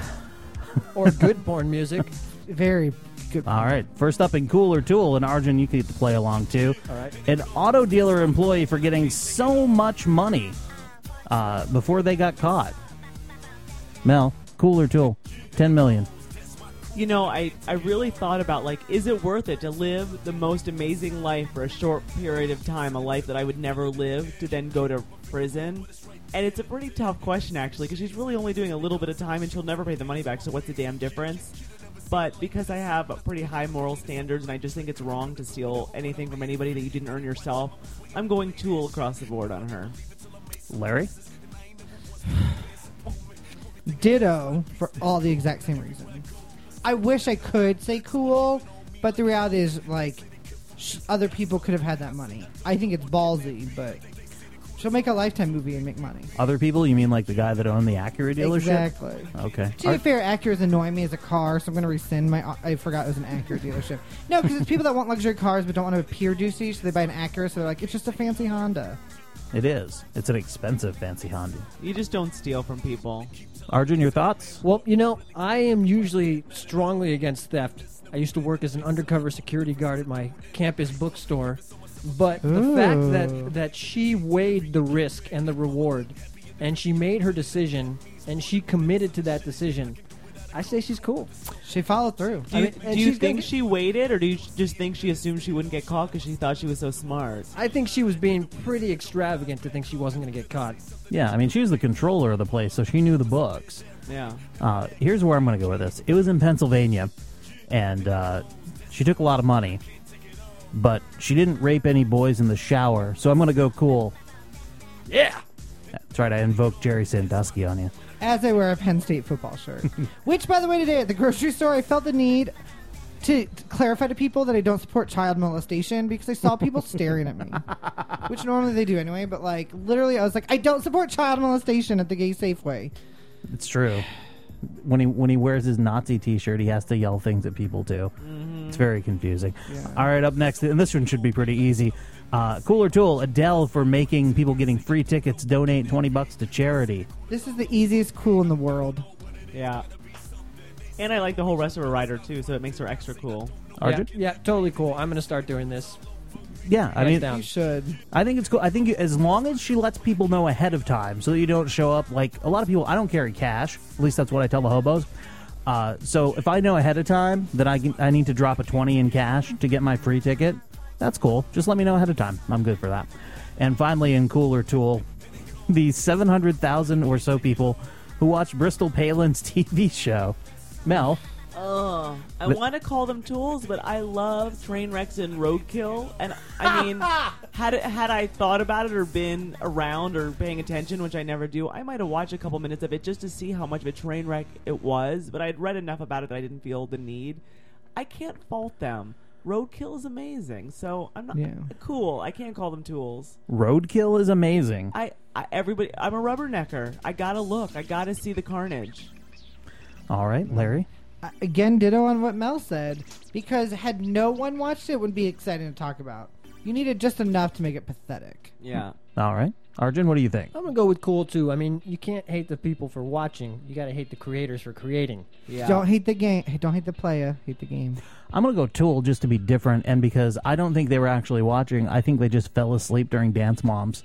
or good porn music. Very good. All right, first up in Cool or Tool, and Arjun, you get to play along too. All right. An auto dealer employee for getting so much money uh, before they got caught. Mel, Cool or Tool, ten million. You know, I, I really thought about, like, is it worth it to live the most amazing life for a short period of time, a life that I would never live, to then go to prison? And it's a pretty tough question, actually, because she's really only doing a little bit of time and she'll never pay the money back, so what's the damn difference? but because I have pretty high moral standards and I just think it's wrong to steal anything from anybody that you didn't earn yourself, I'm going Tool across the board on her. Larry? Ditto for all the exact same reasons. I wish I could say Cool, but the reality is, like, sh- other people could have had that money. I think it's ballsy, but she'll make a Lifetime movie and make money. Other people? You mean like the guy that owned the Acura dealership? Exactly. Okay. To be fair, Acura's annoying me as a car, so I'm going to rescind my... I forgot it was an Acura dealership. No, because it's people that want luxury cars but don't want to appear douchey, so they buy an Acura, so they're like, it's just a fancy Honda. It is. It's an expensive fancy Honda. You just don't steal from people. Arjun, your thoughts? Well, you know, I am usually strongly against theft. I used to work as an undercover security guard at my campus bookstore. But the Ooh. fact that, that she weighed the risk and the reward, and she made her decision, and she committed to that decision, I say she's cool. She followed through. Do I you, mean, and do you she's think gonna- she waited, or do you just think she assumed she wouldn't get caught because she thought she was so smart? I think she was being pretty extravagant to think she wasn't going to get caught. Yeah, I mean, she was the controller of the place, so she knew the books. Yeah. Uh, here's where I'm going to go with this. It was in Pennsylvania, and uh, she took a lot of money, but she didn't rape any boys in the shower, so I'm going to go Cool. Yeah! That's right, I invoked Jerry Sandusky on you. As I wear a Penn State football shirt. Which, by the way, today at the grocery store, I felt the need to, to clarify to people that I don't support child molestation because I saw people staring at me. Which normally they do anyway, but, like, literally I was like, I don't support child molestation at the gay Safeway. It's true. When he when he wears his Nazi T-shirt, he has to yell things at people too. Mm-hmm. It's very confusing. Yeah. All right, up next, and this one should be pretty easy. Uh, Cooler Tool, Adele for making people getting free tickets donate twenty bucks to charity. This is the easiest cool in the world. Yeah. And I like the whole rest of her rider, too, so it makes her extra cool. Arjun? Yeah, yeah, totally cool. I'm going to start doing this. Yeah, I Hands mean, down. You should. I think it's cool. I think you, as long as she lets people know ahead of time, so that you don't show up like a lot of people. I don't carry cash. At least that's what I tell the hobos. Uh, so if I know ahead of time that I can, I need to drop a twenty in cash to get my free ticket, that's cool. Just let me know ahead of time. I'm good for that. And finally, in Cooler Tool, the seven hundred thousand or so people who watched Bristol Palin's T V show. Mel. Oh, I But- want to call them tools, but I love train wrecks and roadkill. And I mean, had it, had I thought about it or been around or paying attention, which I never do, I might have watched a couple minutes of it just to see how much of a train wreck it was. But I had read enough about it that I didn't feel the need. I can't fault them. Roadkill is amazing, so I'm not Yeah. cool. I can't call them tools. Roadkill is amazing. I, I everybody. I'm a rubbernecker. I gotta look. I gotta see the carnage. All right, Larry. Uh, again, ditto on what Mel said, because had no one watched it, it would be exciting to talk about. You needed just enough to make it pathetic. Yeah. All right. Arjun, what do you think? I'm going to go with cool, too. I mean, you can't hate the people for watching. You got to hate the creators for creating. Yeah. Don't hate the game. Don't hate the player. Hate the game. I'm going to go Tool just to be different, and because I don't think they were actually watching, I think they just fell asleep during Dance Moms.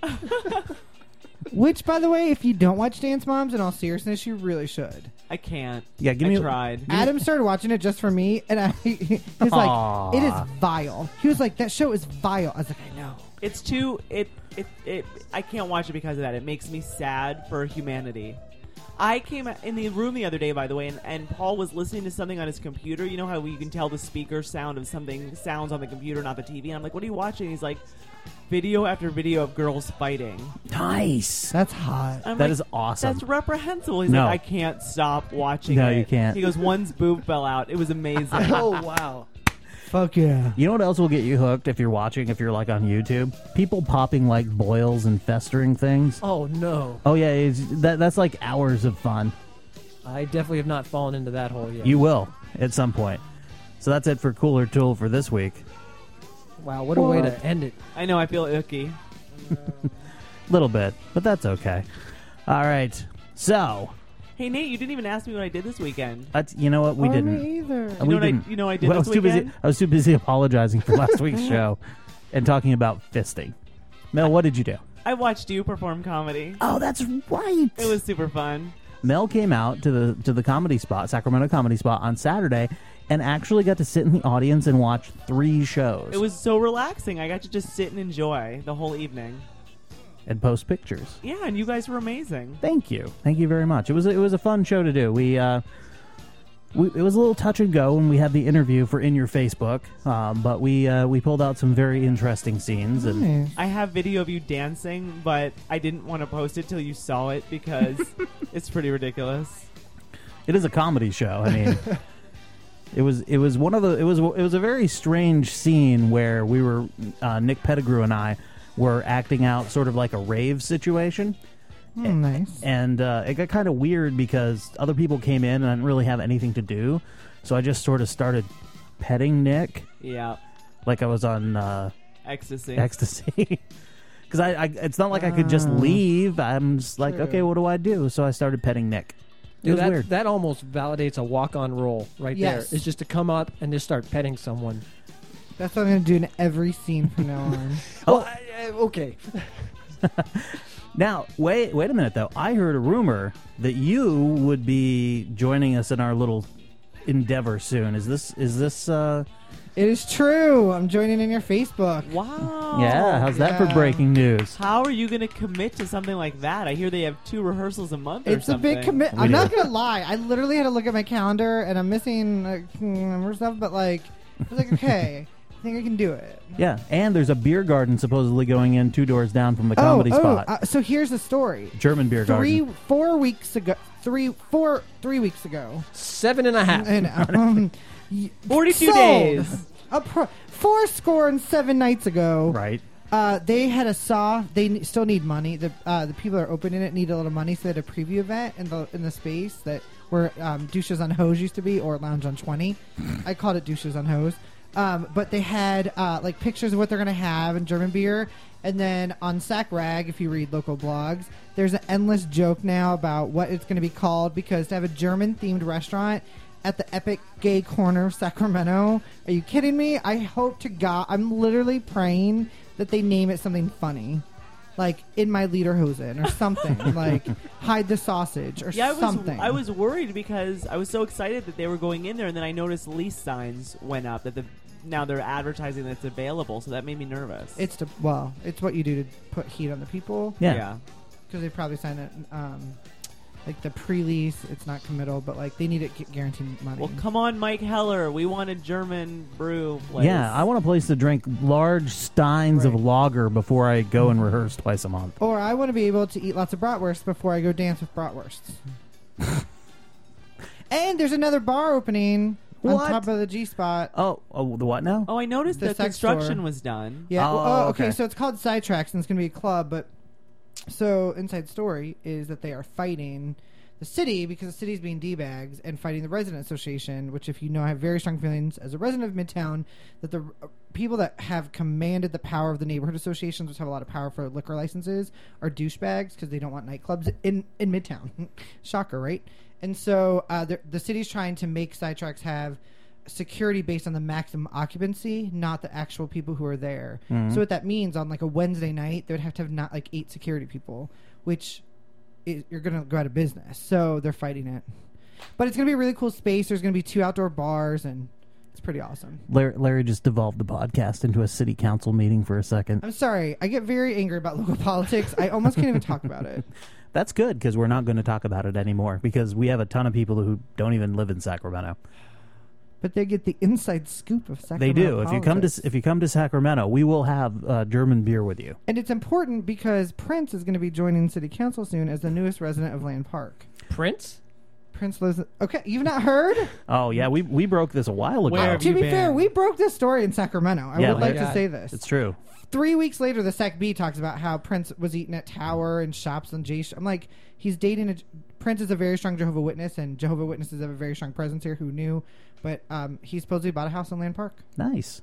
Which, by the way, if you don't watch Dance Moms, in all seriousness, you really should. I can't. Yeah, give I me. tried. Adam started watching it just for me, and I, he was Aw. like, "It is vile." He was like, "That show is vile." I was like, "I know." It's too it it it I can't watch it because of that. It makes me sad for humanity. I came in the room the other day, by the way, and, and Paul was listening to something on his computer. You know how you can tell the speaker sound of something sounds on the computer, not the T V. And I'm like, "What are you watching?" He's like, "Video after video of girls fighting." Nice. That's hot. I'm That like, is awesome. That's reprehensible. He's No. like, "I can't stop watching No, it." you can't. He goes, "One's boob fell out. It was amazing." Oh, wow. Fuck yeah. You know what else will get you hooked if you're watching, if you're like on YouTube? People popping like boils and festering things. Oh, no. Oh, yeah. It's, that, that's like hours of fun. I definitely have not fallen into that hole yet. You will at some point. So that's it for Cooler Tool for this week. Wow, what a way to end it. I know. I feel icky. Little bit, but that's okay. All right. So, Hey Nate, you didn't even ask me what I did this weekend. that's, you know what? We Or didn't. me either. Uh, You we know what I- didn't. you know what I did Well, this was too busy. weekend? I was too busy apologizing for last week's show and talking about fisting. Mel, what did you do? I watched you perform comedy. Oh, that's right. It was super fun. Mel came out to the to the comedy spot, Sacramento Comedy Spot, on Saturday, and actually got to sit in the audience and watch three shows It was so relaxing. I got to just sit and enjoy the whole evening. and post pictures. Yeah, and you guys were amazing. Thank you, thank you very much. It was a, it was a fun show to do. We uh, we, it was a little touch and go when we had the interview for In Your Facebook, um, but we uh, we pulled out some very interesting scenes. And I have video of you dancing, but I didn't want to post it till you saw it because it's pretty ridiculous. it is a comedy show. I mean, it was it was one of the it was it was a very strange scene where we were uh, Nick Pettigrew and I were acting out sort of like a rave situation. Oh, nice. And uh, it got kind of weird because other people came in and I didn't really have anything to do. So I just sort of started petting Nick. Yeah. Like I was on uh, Ecstasy. Ecstasy. Because I, I, it's not like I could just Ah. leave. I'm just like, True. okay, what do I do? So I started petting Nick. It Dude, was that, weird. that almost validates a walk-on role right Yes. there. It's just to come up and just start petting someone. That's what I'm going to do in every scene from now on. Oh, I, I, okay. Now, wait, wait a minute though. I heard a rumor that you would be joining us in our little endeavor soon. Is this? Is this? Uh, It is true. I'm joining in your Facebook. Wow. yeah. How's that for yeah. breaking news? How are you going to commit to something like that? I hear they have two rehearsals a month or It's a something. big commit. We I'm do. not gonna lie. I literally had to look at my calendar, and I'm missing like, more stuff. But like, I was like, okay, I think I can do it. Yeah, and there's a beer garden supposedly going in two doors down from the comedy oh, spot. Oh, uh, so here's the story. German beer Three, garden. four weeks ago. Three, four, three weeks ago. Seven and a half. And, um, y- forty-two sold. days. A pro- four score and seven nights ago. Right. Uh, they had a saw. They n- still need money. The uh, the people that are opening it need a little money, so they had a preview event in the in the space that where um, Douches on Hose used to be, or Lounge on twenty. I called it Douches on Hose. Um, but they had uh, like pictures of what they're gonna have in German beer, and then on Sack Rag, if you read local blogs, there's an endless joke now about what it's gonna be called, because to have a German themed restaurant at the epic gay corner of Sacramento. Are you kidding me? I hope to God, I'm literally praying that they name it something funny. Like in my Lederhosen or something. Like hide the sausage or Yeah, I was, something. I was worried because I was so excited that they were going in there, and then I noticed lease signs went up that the now they're advertising that it's available, so that made me nervous. It's to, well, it's what you do to put heat on the people. Yeah. yeah. Because they probably signed it, um, like the pre-lease. It's not committal, but like they need it gu- guaranteed money. Well, come on, Mike Heller. We want a German brew place. Yeah, I want a place to drink large steins of Right. lager before I go and rehearse twice a month. Or I want to be able to eat lots of bratwurst before I go dance with bratwursts. And there's another bar opening What? on top of the G Spot. Oh, oh, the what now? Oh, I noticed The that sex construction store. was done. Yeah. Oh, well, oh, okay. okay. So it's called Sidetracks, and it's going to be a club. But so inside story is that they are fighting the city because the city's being D-bags and fighting the resident association. Which, if you know, I have very strong feelings as a resident of Midtown that the uh, people that have commanded the power of the neighborhood associations, which have a lot of power for liquor licenses, are douchebags because they don't want nightclubs in in Midtown. Shocker, right? And so uh, the, the city's trying to make Sidetracks have security based on the maximum occupancy, not the actual people who are there. Mhm. So what that means on like a Wednesday night, they would have to have not like eight security people, which is, you're going to go out of business. So they're fighting it. But it's going to be a really cool space. There's going to be two outdoor bars, and it's pretty awesome. Larry, Larry just devolved the podcast into a city council meeting for a second. I'm sorry. I get very angry about local politics. I almost can't even talk about it. That's good because we're not going to talk about it anymore because we have a ton of people who don't even live in Sacramento. But they get the inside scoop of Sacramento They do. If you come politics. to if you come to Sacramento, we will have uh, German beer with you. And it's important because Prince is going to be joining City Council soon as the newest resident of Land Park. Prince? Prince lives. Okay, you've not heard? Oh yeah, we we broke this a while ago. Where Uh, have to you be been? fair, we broke this story in Sacramento. I Yeah, would like yeah. to say this. It's true. Three weeks later, the S A C B talks about how Prince was eating at Tower and shops on J. Sh- I'm like, he's dating a. Prince is a very strong Jehovah Witness, and Jehovah Witnesses have a very strong presence here. Who knew? But um, he supposedly bought a house in Land Park. Nice.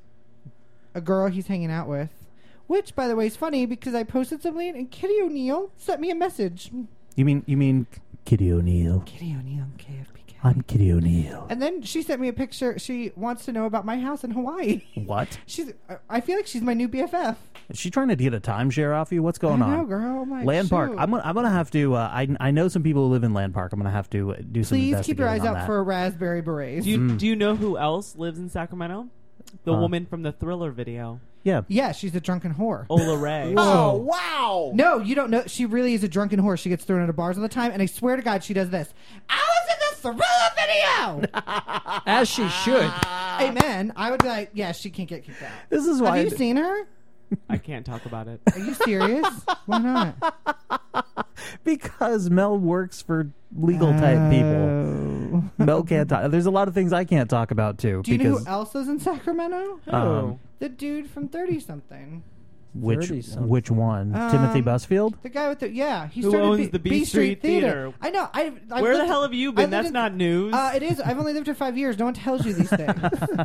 A girl he's hanging out with, which, by the way, is funny because I posted something and Kitty O'Neill sent me a message. You mean you mean Kitty O'Neill? Kitty O'Neill, K F P K. I'm Kitty O'Neill. And then she sent me a picture. She wants to know about my house in Hawaii. What? She's. I feel like she's my new B F F. Is she trying to get a timeshare off you? What's going I know, on? girl. I'm like, Land Park. shoot. I'm gonna I'm gonna have to. Uh, I I know some people who live in Land Park. I'm gonna have to uh, do some. Please keep your eyes investigating on out that. for raspberry berets. Do you, Mm. do you know who else lives in Sacramento? The Uh. woman from the Thriller video, Yeah. Yeah, she's a drunken whore. Ola Ray. Oh, wow. No, you don't know. She really is a drunken whore. She gets thrown into bars all the time, and I swear to God, she does this. I was in the Thriller video. As she should. Amen. I would be like, yeah, she can't get kicked out. This is why. Have you seen her? I can't talk about it. Are you serious? Why not? Because Mel works for legal type people. Mel can't talk. There's a lot of things I can't talk about too. Do you because, know who else is in Sacramento? Who? Um, The dude from thirty something. Which thirty-something. which one? Um, Timothy Busfield? The guy with the yeah. He Who started owns B, the B Street Theater? I know. I I've Where the lived- hell have you I been? lived That's in- not news. Uh, it is. I've only lived here five years. No one tells you these things.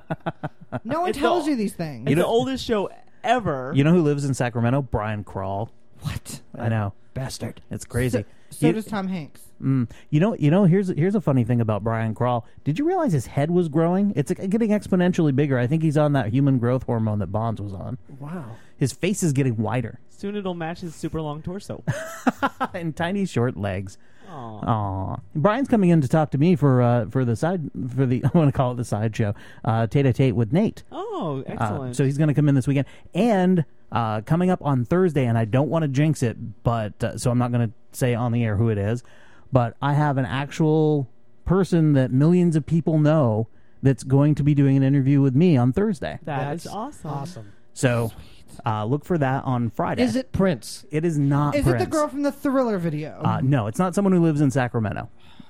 No one It's tells the- you these things. it's the oldest show ever. You know who lives in Sacramento? Brian Crawl. What? I know. Bastard. It's crazy. So, so You- does Tom Hanks. Mm, you know, you know. Here's here's a funny thing about Brian Crawl. Did you realize his head was growing? It's uh, getting exponentially bigger. I think he's on that human growth hormone that Bonds was on. Wow. His face is getting wider Soon it'll match his super long torso. and tiny short legs. Aw. Aw. Brian's coming in to talk to me for uh, for the side for the I want to call it the sideshow. Uh, Tate a Tate with Nate. Oh, Uh, excellent. so he's going to come in this weekend, and uh, coming up on Thursday. And I don't want to jinx it, but uh, so I'm not going to say on the air who it is. But I have an actual person that millions of people know that's going to be doing an interview with me on Thursday. That is That's awesome. Awesome. So uh, look for that on Friday. Is it Prince? It is not. Is Prince. it the girl from the Thriller video? Uh, no, it's not someone who lives in Sacramento.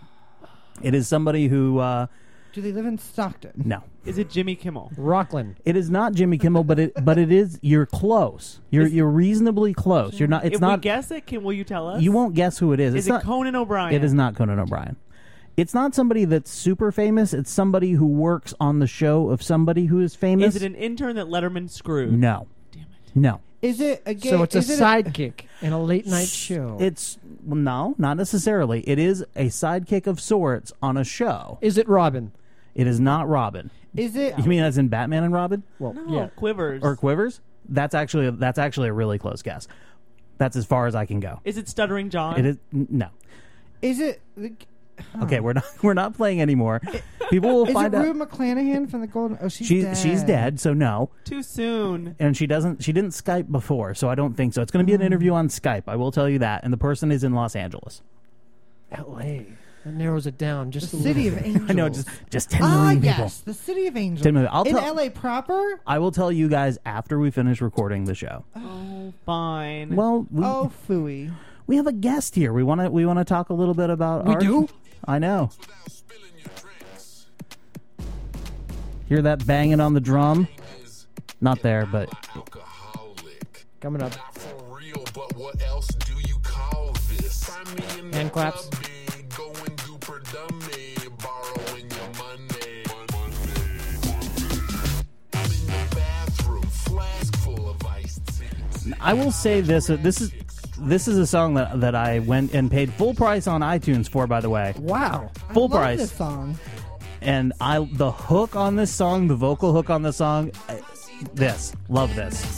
It is somebody who. Uh, Do they live in Stockton? no, Is it Jimmy Kimmel? Rockland. it is not Jimmy Kimmel, but it but it is. You're close. You're Is- you're reasonably close. You're not. It's if not. we guess it, can will you tell us? You won't guess who it is. Is it's it not, Conan O'Brien? It is not Conan O'Brien. It's not somebody that's super famous. It's somebody who works on the show of somebody who is famous. Is it an intern that Letterman screwed? No. Damn it. No. Is it a gay? So it's a is it sidekick in a late night show. It's well, no, not necessarily. It is a sidekick of sorts on a show. Is it Robin? It is not Robin. Is it? You mean as in Batman and Robin Well, No, yeah. Quivers. or Quivers? That's actually that's actually a really close guess. That's as far as I can go. Is it Stuttering John? It is n- no. Is it? Okay, we're not we're not playing anymore. People will Is find it out. Rue McClanahan from the Golden? Oh, she's She's dead. she's dead, so no. Too soon. And she doesn't she didn't Skype before, so I don't think so. It's going to be an interview on Skype. I will tell you that. And the person is in Los Angeles. L A. That narrows it down just The a city little of bit. Angels. I know, just just ten Ah, million people. yes, the city of Angels. ten million. I'll in tell- L A proper. I will tell you guys after we finish recording the show. Oh, fine. Well, we, Oh, phooey. we have a guest here. We want to we want to talk a little bit about. We our, do? I know. Hear that banging on the drum? Not there, but Coming up. For real, but what else do you call this? Find me in the Hand claps. club, big, going gooper dummy, borrowing your money. I'm in the bathroom, flask full of iced tea. I will say this: uh, this is this is a song that that I went and paid full price on iTunes for. By the way, Wow. full I love price. This song. And I the hook on this song, the vocal hook on this song, uh, this love this.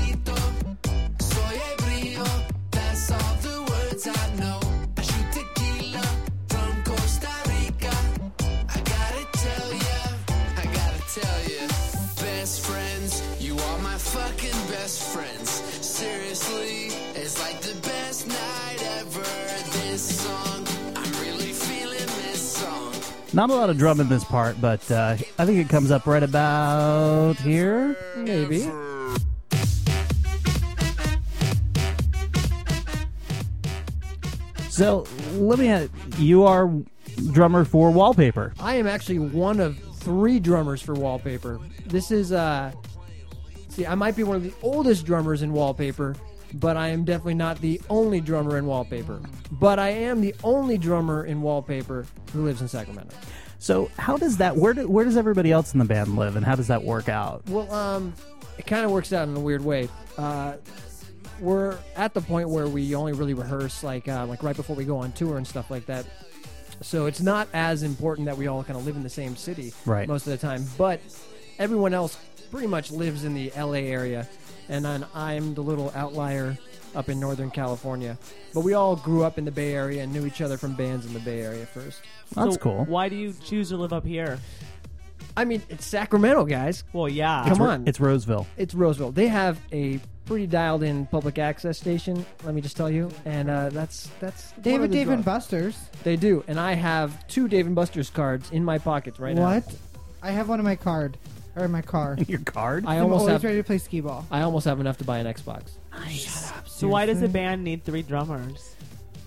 Not a lot of drum in this part, but uh, I think it comes up right about here. Maybe. So let me. Add, you are drummer for Wallpaper. I am actually one of three drummers for Wallpaper. This is, uh, see, I might be one of the oldest drummers in Wallpaper, but I am definitely not the only drummer in Wallpaper. But I am the only drummer in Wallpaper who lives in Sacramento. So how does that? Where do, where does everybody else in the band live, and how does that work out? Well, um, it kind of works out in a weird way. Uh, we're at the point where we only really rehearse like uh, like right before we go on tour and stuff like that. So it's not as important that we all kind of live in the same city Right. most of the time. But everyone else pretty much lives in the L A area, and then I'm the little outlier up in Northern California. But we all grew up in the Bay Area and knew each other from bands in the Bay Area first. That's So cool. Why do you choose to live up here? I mean, it's Sacramento, guys. Well, yeah. Come It's Ro- on. It's Roseville. It's Roseville. They have a pretty dialed-in public access station. Let me just tell you, and uh, that's that's They have one a of the Dave and draws. Buster's. They do, and I have two Dave and Buster's cards in my pockets right now. What? I have one in my card. Or in my car. Your card? I I'm almost always have. ready to play skee ball. I almost have enough to buy an Xbox. Shut up. So why does a seriously? band need three drummers?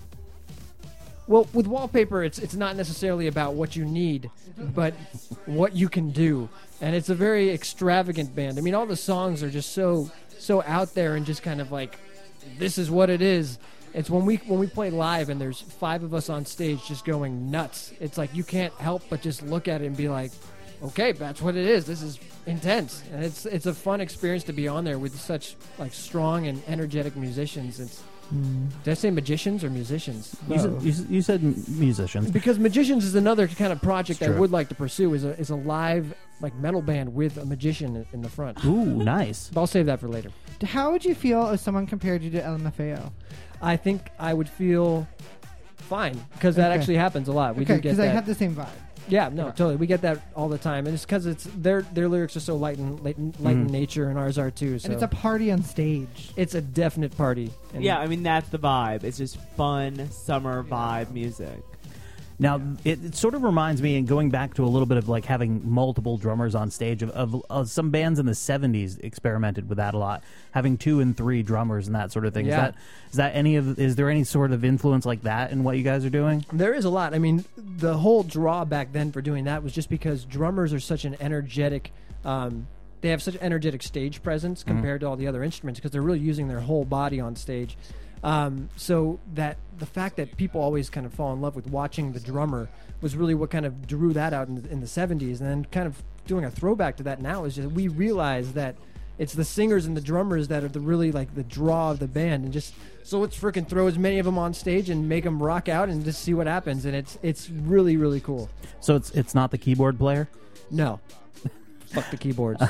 Well, with Wallpaper, it's it's not necessarily about what you need, but what you can do, and it's a very extravagant band. I mean, all the songs are just so so out there and just kind of like, this is what it is. It's when we when we play live and there's five of us on stage just going nuts. It's like you can't help but just look at it and be like, okay, that's what it is. This is intense, and it's it's a fun experience to be on there with such like strong and energetic musicians. It's did I say magicians or musicians? You, said, you, s- you said m- musicians. Because Magicians is another kind of project It's I true. would like to pursue. is a is a live like metal band with a magician in- in the front. Ooh, nice. But I'll save that for later. How would you feel if someone compared you to L M F A O? I think I would feel fine because that Okay. actually happens a lot. We Okay, do get because I that. have the same vibe. yeah, no, Okay. totally. We get that all the time, and it's because it's their their lyrics are so light and light, in- light in Mhm. nature, and ours are too. So And it's a party on stage. it's a definite party. And Yeah, I mean that's the vibe. It's just fun summer vibe music. Now, it, it sort of reminds me, and going back to a little bit of like having multiple drummers on stage, of, of, of some bands in the seventies experimented with that a lot, having two and three drummers and that sort of thing. Yeah. Is that is that any of? Is there any sort of influence like that in what you guys are doing? There is a lot. I mean, the whole draw back then for doing that was just because drummers are such an energetic. Um, they have such energetic stage presence compared to all the other instruments because they're really using their whole body on stage. Um, so that the fact that people always kind of fall in love with watching the drummer was really what kind of drew that out in the, in the seventies, and then kind of doing a throwback to that now is just we realize that it's the singers and the drummers that are the really like the draw of the band, and just so let's freaking throw as many of them on stage and make them rock out and just see what happens, and it's it's really really cool. So it's it's not the keyboard player. No, fuck the keyboards.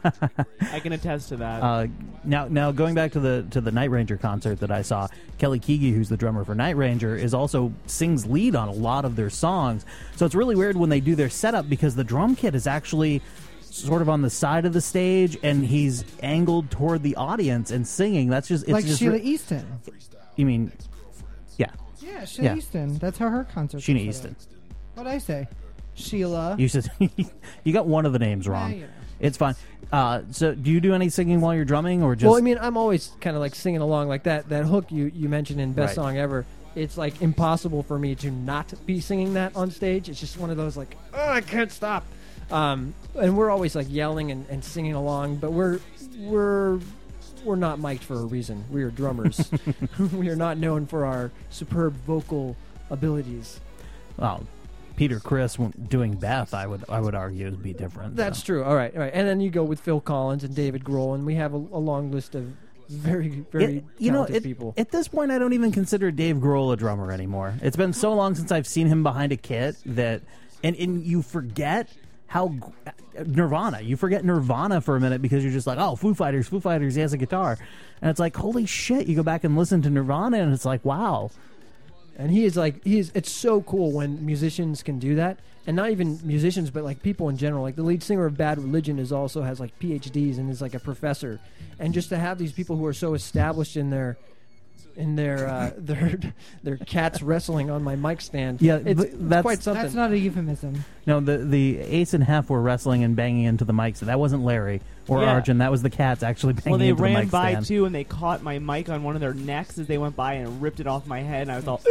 I can attest to that. Uh, now, now going back to the to the Night Ranger concert that I saw, Kelly Keegi, who's the drummer for Night Ranger, is also sings lead on a lot of their songs. So it's really weird when they do their setup because the drum kit is actually sort of on the side of the stage and he's angled toward the audience and singing. That's just it's like just Sheila re- Easton. You mean, yeah, Yeah, Sheila Yeah. Easton. That's how her concert. Sheena Easton. What'd I say? Sheila. You said you got one of the names wrong. Yeah, you know. It's fine. Uh, so, do you do any singing while you're drumming, or just? Well, I mean, I'm always kind of like singing along like that. That hook you, you mentioned in Best Right. Song Ever, it's like impossible for me to not be singing that on stage. It's just one of those like, oh, I can't stop. Um, and we're always like yelling and, and singing along, but we're we're we're not mic'd for a reason. We are drummers. We are not known for our superb vocal abilities. well, Peter Criss w- doing Beth, I would I would argue would be different. That's so. true. All right, all right. And then you go with Phil Collins and David Grohl, and we have a, a long list of very, very It- you know, talented it- people. at this point, I don't even consider Dave Grohl a drummer anymore. It's been so long since I've seen him behind a kit that, and, and you forget how g- Nirvana. You forget Nirvana for a minute because you're just like, oh, Foo Fighters, Foo Fighters. He has a guitar, and it's like, holy shit! You go back and listen to Nirvana, and it's like, wow. And he is like he is. It's so cool when musicians can do that, and not even musicians, but like people in general. Like the lead singer of Bad Religion is also has like P H Ds and is like a professor, and just to have these people who are so established in their in their uh, their their cats wrestling on my mic stand. Yeah, it's, th- it's that's- quite something. That's not a euphemism. No, the the Ace and Hef were wrestling and banging into the mics. That wasn't Larry or Yeah. Arjun. That was the cats actually banging Well, they into the ran mic by stand. too, and they caught my mic on one of their necks as they went by and ripped it off my head. And I was all,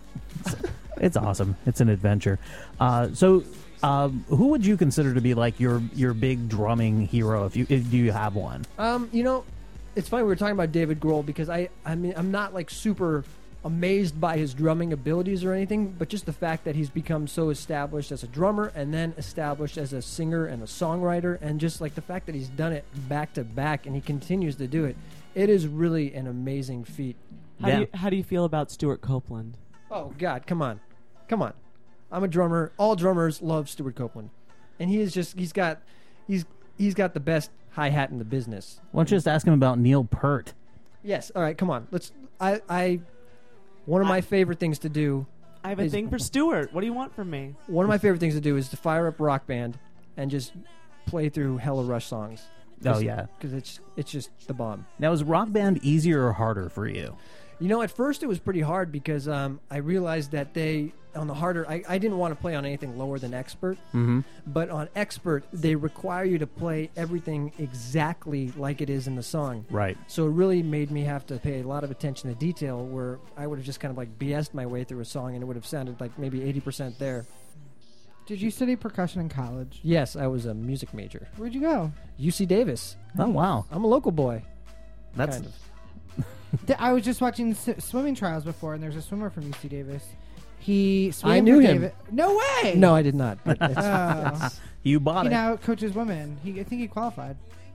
It's awesome. It's an adventure. Uh, so, um, who would you consider to be like your your big drumming hero? If you if do you have one? Um, you know, it's funny we were talking about David Grohl because I, I mean, I'm not like super amazed by his drumming abilities or anything, but just the fact that he's become so established as a drummer and then established as a singer and a songwriter, and just like the fact that he's done it back to back and he continues to do it, it is really an amazing feat. how, do you, how do you feel about Stuart Copeland? Oh God, come on, come on! I'm a drummer. All drummers love Stuart Copeland, and he is just—he's got, he's he's got the best hi hat in the business. Why don't you just ask him about Neil Peart? Yes. All right. Come on. Let's. I. I. One of my favorite things to do. I have a is- thing for Stuart. What do you want from me? One of my favorite things to do is to fire up Rock Band, and just play through hella Rush songs. Oh, yeah. Because it's, it's just the bomb. Now, is Rock Band easier or harder for you? You know, at first it was pretty hard because um, I realized that they, on the harder, I, I didn't want to play on anything lower than Expert. Mm-hmm. But on Expert, they require you to play everything exactly like it is in the song. Right. So it really made me have to pay a lot of attention to detail, where I would have just kind of like B S'd my way through a song and it would have sounded like maybe eighty percent there. Did you study percussion in college? Yes, I was a music major. Where'd you go? U C Davis. Oh, wow. I'm a local boy. That's... Kind of. Th- I was just watching s- swimming trials before, and there's a swimmer from U C Davis. He swam I knew for him. Davi- No way! No, I did not. But it's, Oh. it's- You bought He it. now coaches women. He, I think he qualified.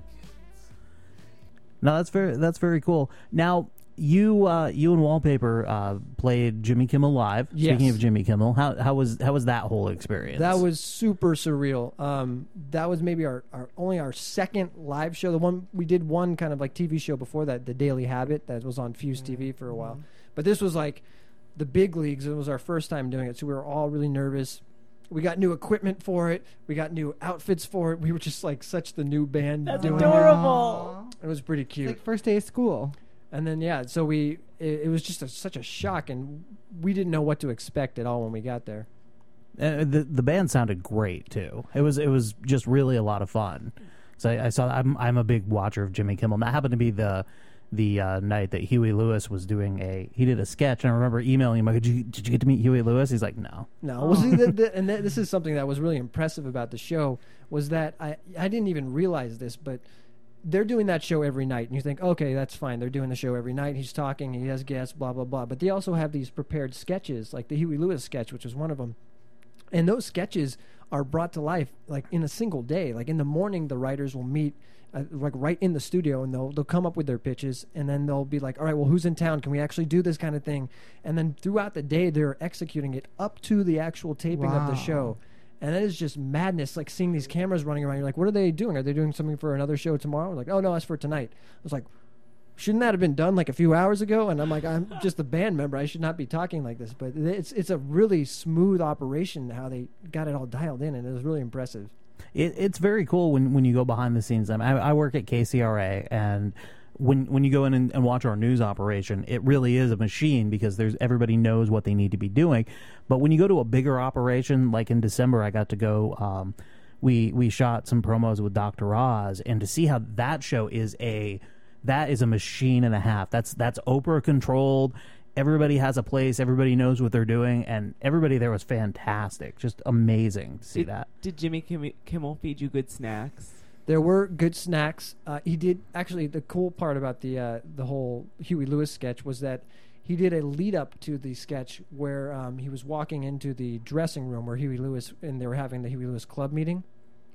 No, that's very that's very cool. Now, you uh, you and Wallpaper uh, played Jimmy Kimmel Live. Yes. Speaking of Jimmy Kimmel, how how was how was that whole experience? That was super surreal. Um, that was maybe our, our only our second live show. The one we did one kind of like T V show before that, The Daily Habit, that was on Fuse T V for a while. But this was like the big leagues. It was our first time doing it, so we were all really nervous. We got new equipment for it. We got new outfits for it. We were just like such the new band. That's doing adorable. It. It was pretty cute. It's like first day of school. And then yeah, so we it, it was just a, such a shock, and we didn't know what to expect at all when we got there. Uh, the the band sounded great too. It was it was just really a lot of fun. So I, I saw. I'm I'm a big watcher of Jimmy Kimmel. And that happened to be the the uh, night that Huey Lewis was doing a he did a sketch, and I remember emailing him like, did you, did you get to meet Huey Lewis? He's like, no. No, well, see, the, the, and th- this is something that was really impressive about the show was that I I didn't even realize this, but they're doing that show every night, and you think, okay, that's fine. They're doing the show every night. He's talking, he has guests, blah blah blah. But they also have these prepared sketches, like the Huey Lewis sketch, which was one of them, and those sketches are brought to life like in a single day. Like in the morning, the writers will meet. Uh, like right in the studio, and they'll they'll come up with their pitches, and then they'll be like, all right, well, who's in town? Can we actually do this kind of thing? And then throughout the day, they're executing it up to the actual taping of the Wow. show. And that is just madness, like seeing these cameras running around. You're like, what are they doing? Are they doing something for another show tomorrow? We're like, oh, no, that's for tonight. I was like, shouldn't that have been done like a few hours ago? And I'm like, I'm just a band member. I should not be talking like this. But it's it's a really smooth operation, how they got it all dialed in, and it was really impressive. It, it's very cool when, when you go behind the scenes. I, mean, I, I work at K C R A, and when when you go in and, and watch our news operation, it really is a machine because there's everybody knows what they need to be doing. But when you go to a bigger operation, like in December, I got to go. Um, we we shot some promos with Doctor Oz, and to see how that show is a that is a machine and a half. That's that's Oprah controlled. Everybody has a place. Everybody knows what they're doing, and everybody there was fantastic. Just amazing to see Did, that. did Jimmy Kim- Kimmel feed you good snacks? There were good snacks. Uh, he did actually. The cool part about the uh, the whole Huey Lewis sketch was that he did a lead up to the sketch where um, he was walking into the dressing room where Huey Lewis and they were having the Huey Lewis club meeting,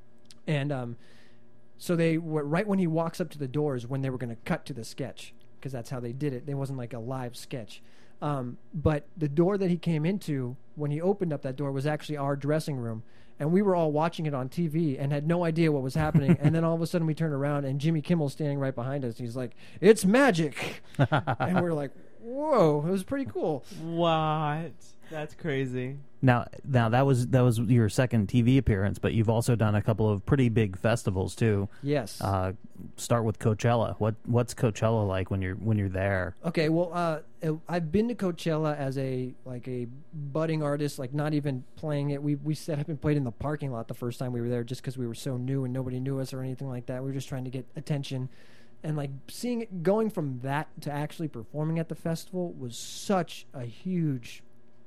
and um, so they were right when he walks up to the doors when they were going to cut to the sketch, because that's how they did it. It wasn't like a live sketch. Um, but the door that he came into, when he opened up that door, was actually our dressing room. And we were all watching it on T V and had no idea what was happening. And then all of a sudden we turn around and Jimmy Kimmel's standing right behind us. He's like, it's magic. And we're like, whoa, it was pretty cool. What? That's crazy. Now, now that was that was your second T V appearance, but you've also done a couple of pretty big festivals too. Yes. Uh, start with Coachella. What what's Coachella like when you're when you're there? Okay, well, uh, I've been to Coachella as a like a budding artist, like not even playing it. We we set up and played in the parking lot the first time we were there, just because we were so new and nobody knew us or anything like that. We were just trying to get attention, and like seeing it, going from that to actually performing at the festival was such a huge,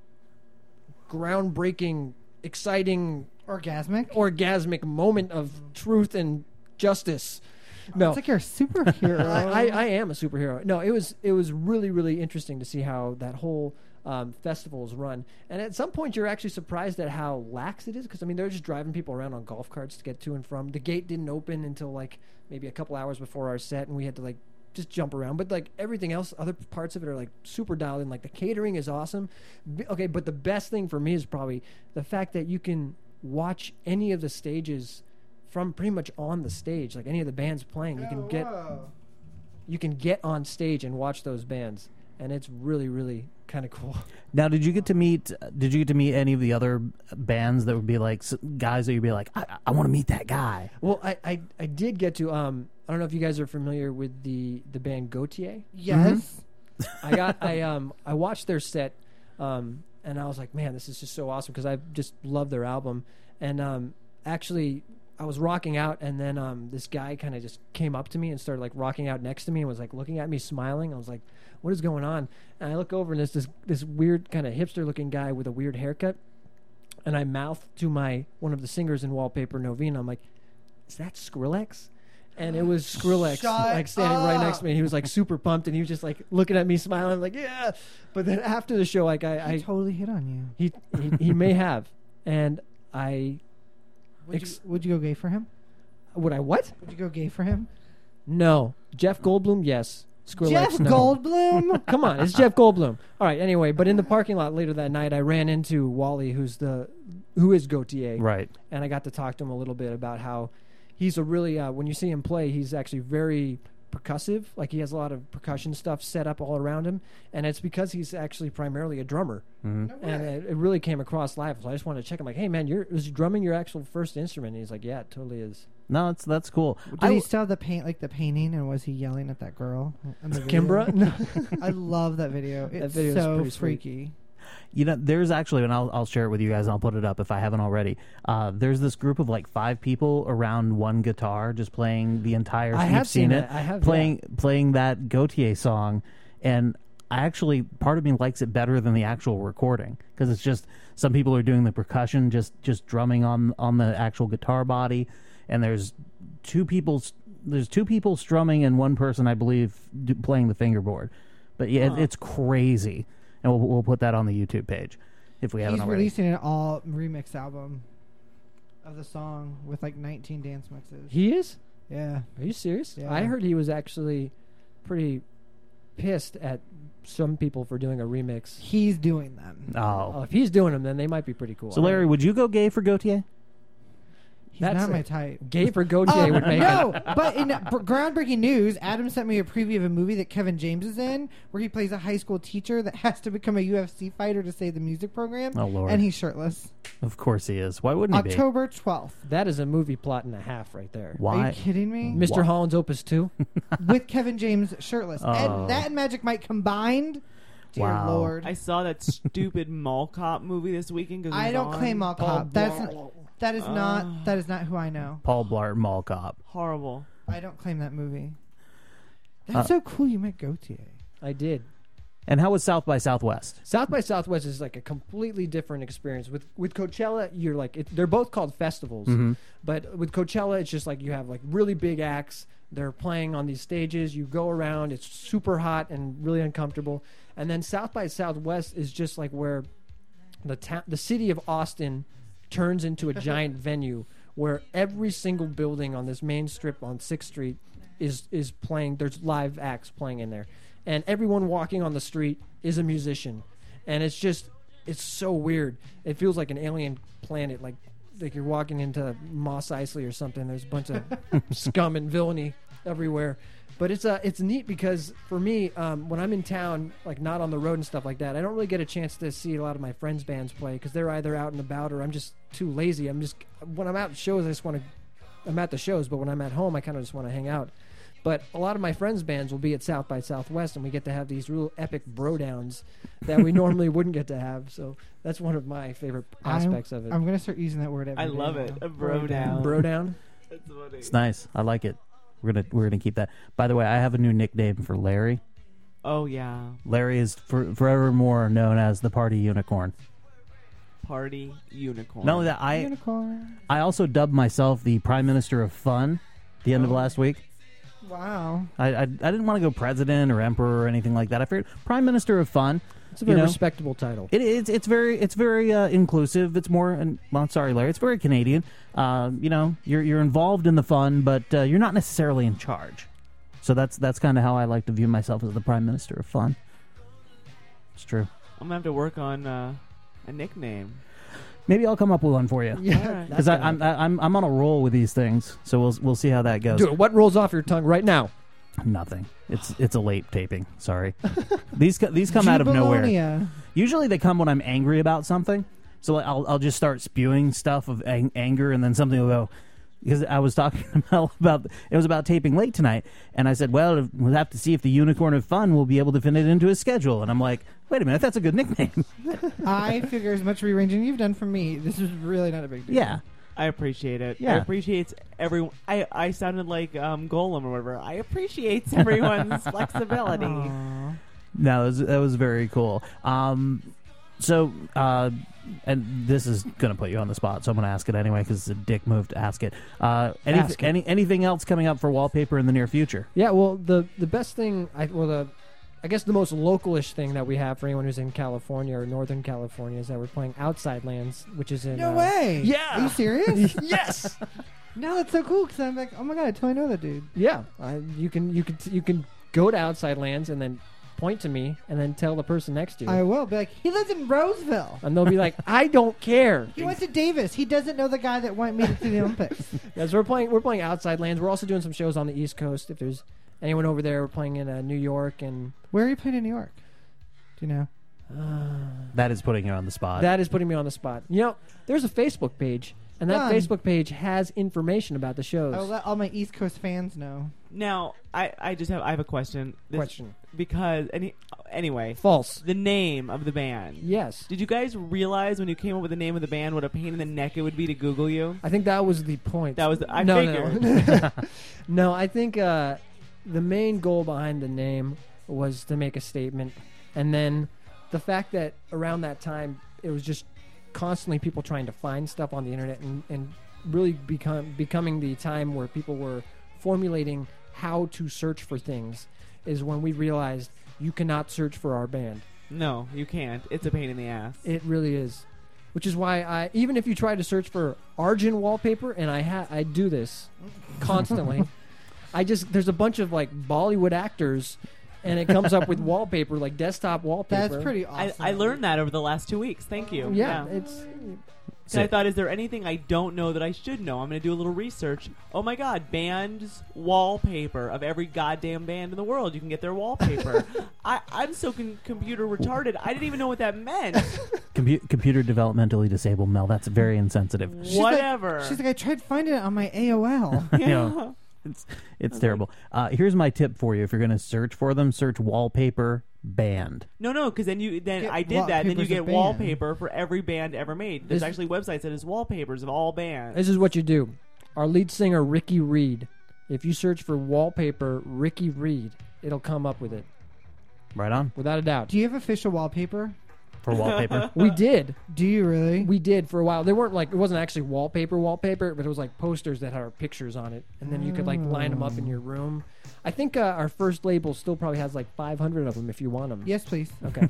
groundbreaking, exciting, orgasmic, orgasmic moment of truth and justice. No, it's like you're a superhero. I, I, I am a superhero. No, it was it was really really interesting to see how that whole um, festival is run. And at some point, you're actually surprised at how lax it is, because I mean they're just driving people around on golf carts to get to and from. The gate didn't open until like maybe a couple hours before our set, and we had to like just jump around. But like everything else, other parts of it are like super dialed in. Like the catering is awesome. B- okay, but the best thing for me is probably the fact that you can watch any of the stages from pretty much on the stage. Like any of the bands playing, you can get you can get on stage and watch those bands. and it's really, really kind of cool. Now, did you get to meet? Did you get to meet any of the other bands that would be like s- guys that you'd be like, I, I want to meet that guy? Well, I, I, I did get to. Um, I don't know if you guys are familiar with the, the band Gautier. Yes. I got. I um. I watched their set, um, and I was like, man, this is just so awesome because I just love their album. And um, actually, I was rocking out, and then um, this guy kind of just came up to me and started like rocking out next to me and was like looking at me, smiling. I was like, what is going on? And I look over, and there's this this weird kind of hipster looking guy with a weird haircut. And I mouthed to my one of the singers in Wallpaper Novena. I'm like, is that Skrillex? And it was Skrillex, Shut like standing right up. next to me. He was like super pumped, and he was just like looking at me, smiling, like yeah. But then after the show, like I, He I totally hit on you. he, he he may have, and I Would, Ex- you, would you go gay for him? would I what? Would you go gay for him? No, Jeff Goldblum, yes. Skrillex, Jeff no. Goldblum? Come on, it's Jeff Goldblum. All right. Anyway, but in the parking lot later that night, I ran into Wally, who's the who is Gautier, Right. and I got to talk to him a little bit about how he's a really uh, when you see him play, he's actually very percussive. Like he has a lot of percussion stuff set up all around him, and it's because he's actually primarily a drummer. Mhm. And it, it really came across live. So I just wanted to check him, like, hey man, you're is drumming your actual first instrument? And he's like, yeah, it totally is. No, it's that's cool. Did I, he still have the paint, like the painting, and was he yelling at that girl? in the video? Kimbra? No. I love that video. That It's video is so pretty sweet. freaky. You know, there's actually, and I'll I'll share it with you guys, and I'll put it up if I haven't already. Uh, there's this group of like five people around one guitar, just playing the entire. I you've have seen seen it. that. I have, playing playing that Gautier song, and I actually part of me likes it better than the actual recording because it's just some people are doing the percussion, just just drumming on on the actual guitar body, and there's two people there's two people strumming and one person I believe do, playing the fingerboard, but yeah, Huh. it, it's crazy. And we'll, we'll put that on the YouTube page if we haven't He's already. releasing an all remix album of the song with like nineteen dance mixes. He is? Yeah. Are you serious? Yeah. I heard he was actually pretty pissed at some people for doing a remix. He's doing them. Oh. Oh, if he's doing them, then they might be pretty cool. So, Larry, would you go gay for Gautier? He's That's not a- my type. Gay for Gautier Oh, would make no, it. but in br- groundbreaking news, Adam sent me a preview of a movie that Kevin James is in, where he plays a high school teacher that has to become a U F C fighter to save the music program. Oh, Lord. And he's shirtless. Of course he is. Why wouldn't he be? October twelfth. That is a movie plot and a half right there. Are Why? you kidding me? Mister Holland's Opus two. With Kevin James shirtless. Oh. And that and Magic Mike combined. Dear Wow. Lord. I saw that stupid Mall Cop movie this weekend. 'cause it I was don't on. claim Mall Cop. That's not, that is Uh. not that is not who I know. Paul Blart Mall Cop. Horrible. I don't claim that movie. Uh, That's so cool. You met Gautier. I did. And how was South by Southwest? South by Southwest is like a completely different experience. With with Coachella, you're like it, they're both called festivals, Mhm. but with Coachella, it's just like you have like really big acts. They're playing on these stages. You go around. It's super hot and really uncomfortable. And then South by Southwest is just like where the ta- the city of Austin turns into a giant venue where every single building on this main strip on sixth Street is is playing. There's live acts playing in there, and everyone walking on the street is a musician, and it's just it's so weird. It feels like an alien planet, like like you're walking into Mos Eisley or something. There's a bunch of scum and villainy everywhere. But it's uh, it's neat because for me, um, when I'm in town, like not on the road and stuff like that, I don't really get a chance to see a lot of my friends' bands play because they're either out and about or I'm just too lazy. I'm just when I'm out at shows, I just want to. I'm at the shows, but when I'm at home, I kind of just want to hang out. But a lot of my friends' bands will be at South by Southwest, and we get to have these real epic bro downs that we normally wouldn't get to have. So that's one of my favorite aspects I'm, of it. I'm gonna start using that word every I day love now. it. A bro down. Bro down. That's funny. It's nice. I like it. We're gonna we're gonna keep that. By the way, I have a new nickname for Larry. Oh yeah. Larry is for, forevermore known as the Party Unicorn. Party unicorn. Not only that, I Unicorn. I also dubbed myself the Prime Minister of Fun. At the end of last week, Wow. I I, I didn't want to go President or Emperor or anything like that. I figured Prime Minister of Fun. It's a very you know, respectable title. It, it's it's very it's very uh, inclusive. It's more and well, sorry, Larry. It's very Canadian. Uh, you know, you're you're involved in the fun, but uh, you're not necessarily in charge. So that's that's kind of how I like to view myself as the Prime Minister of Fun. It's true. I'm gonna have to work on uh, a nickname. Maybe I'll come up with one for you. Yeah, Because I'm I'm I'm I'm on a roll with these things, so we'll we'll see how that goes. Dude, what rolls off your tongue right now? Nothing. It's it's a late taping. Sorry. these co- these come out of nowhere. Jubalonia. Usually they come when I'm angry about something. So like, I'll I'll just start spewing stuff of ang- anger, and then something will go. Because I was talking about, about it was about taping late tonight, and I said, "Well, we'll have to see if the Unicorn of Fun will be able to fit it into his schedule." And I'm like, "Wait a minute, that's a good nickname." I figure as much rearranging you've done for me, this is really not a big deal. Yeah. I appreciate it. Yeah. I appreciate everyone. I, I sounded like um, Golem or whatever. I appreciate everyone's flexibility. Aww. No, that was, that was very cool. Um, so, uh, and this is going to put you on the spot, so I'm going to ask it anyway because it's a dick move to ask it. Uh, any, Ask it. any anything else coming up for wallpaper in the near future? Yeah, well, the the best thing, I well, the I guess the most localish thing that we have for anyone who's in California or Northern California is that we're playing Outside Lands, which is in No uh, way. Yeah. Are you serious? Yes. No, that's so cool because I'm like, oh my god, I totally know that dude. Yeah, I, you can you can you can go to Outside Lands and then point to me and then tell the person next to you, I will be like, he lives in Roseville. and they'll be like, I don't care. He went to Davis. He doesn't know the guy that went me to the Olympics. Yes, we're playing we're playing Outside Lands. We're also doing some shows on the East Coast. If there's anyone over there, we're playing in uh, New York and Where are you playing in New York? Do you know? That is putting you on the spot. that is putting me on the spot. You know, there's a Facebook page, and that Fun. Facebook page has information about the shows. I'll let all my East Coast fans know. Now, I, I just have I have a question. This- Question. Because any anyway, False. the name of the band. Yes. Did you guys realize when you came up with the name of the band what a pain in the neck it would be to Google you? I think that was the point. That was the, I no, figured. no, no. No, I think uh, the main goal behind the name was to make a statement, and then the fact that around that time it was just constantly people trying to find stuff on the internet, and, and really become becoming the time where people were formulating how to search for things, is when we realized you cannot search for our band. No, you can't. It's a pain in the ass. It really is. Which is why I, even if you try to search for Argent wallpaper, and I ha- I do this constantly, I just, there's a bunch of like Bollywood actors, and it comes up with wallpaper, like desktop wallpaper. That's pretty I, awesome. I learned that over the last two weeks. Thank you. Yeah, it's. So I thought, is there anything I don't know that I should know? I'm going to do a little research. Oh my God, bands wallpaper of every goddamn band in the world. You can get their wallpaper. I, I'm so con- computer retarded. I didn't even know what that meant. Compu- computer developmentally disabled, Mel. That's very insensitive. She's Whatever. Like, she's like, I tried finding it on my A O L. You know, it's it's terrible. Uh, here's my tip for you: if you're going to search for them, search wallpaper band. No, no, because then you then Get I did that. Then you wallpapers get of band. wallpaper for every band ever made. There's This- actually websites that has wallpapers of all bands. This is what you do. Our lead singer, Ricky Reed, if you search for wallpaper Ricky Reed, it'll come up with it, Right on. without a doubt. Do you have official wallpaper? For wallpaper. We did. Do you really? We did for a while. They weren't like, it wasn't actually wallpaper wallpaper, but it was like posters that had our pictures on it, and then you could like line them up in your room. I think uh, our first label still probably has like five hundred of them if you want them. Yes, please. Okay.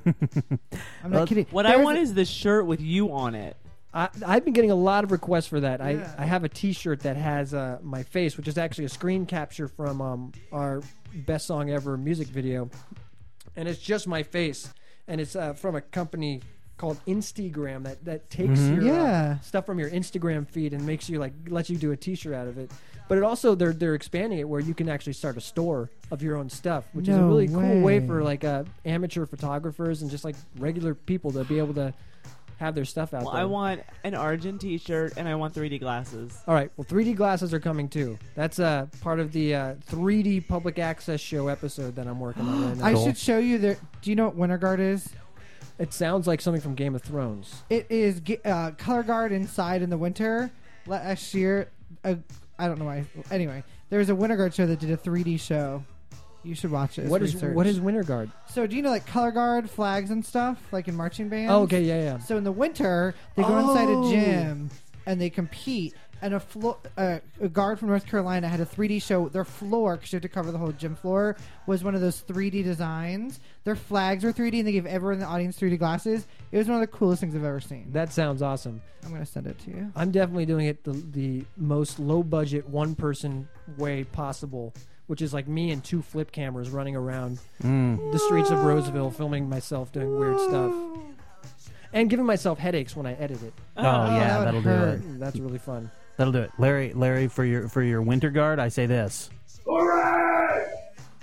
I'm not kidding. What I There's want a- is the shirt with you on it. I, I've been getting a lot of requests for that. Yeah. I, I have a T-shirt that has uh, my face, which is actually a screen capture from um, our best song ever music video, and it's just my face, and it's uh, from a company called Instagram that, that takes Mhm. your uh, Yeah. stuff from your Instagram feed and makes you like lets you do a T-shirt out of it. But it also they're they're expanding it where you can actually start a store of your own stuff, which is a No really cool way way. for like uh, amateur photographers and just like regular people to be able to have their stuff out Well, there. I want an Argent T-shirt and I want three D glasses. All right. Well, three D glasses are coming too. That's uh, part of the uh, three D public access show episode that I'm working on right now. I should show you the. Do you know what Winter Guard is? It sounds like something from Game of Thrones. It is ge- uh, color guard inside in the winter. Last year, uh, I don't know why. Anyway, there was a Winter Guard show that did a three D show. You should watch it. It's What is research. what is Winter Guard? So do you know like color guard flags and stuff like in marching bands? Oh, okay, yeah, yeah. So in the winter, they go inside Oh. a gym and they compete. And a, flo- uh, a guard from North Carolina had a three D show. Their floor, because you have to cover the whole gym floor, was one of those three D designs. Their flags were three D, and they gave everyone in the audience three D glasses. It was one of the coolest things I've ever seen. That sounds awesome. I'm going to send it to you. I'm definitely doing it the, the most low budget one person way possible, which is like me and two flip cameras running around Mm. the streets of Roseville filming myself doing weird stuff. And giving myself headaches when I edit it. Oh, yeah, that would that'll do hurt. it. That's really fun. That'll do it. Larry, Larry, for your for your winter guard, I say this. Alright!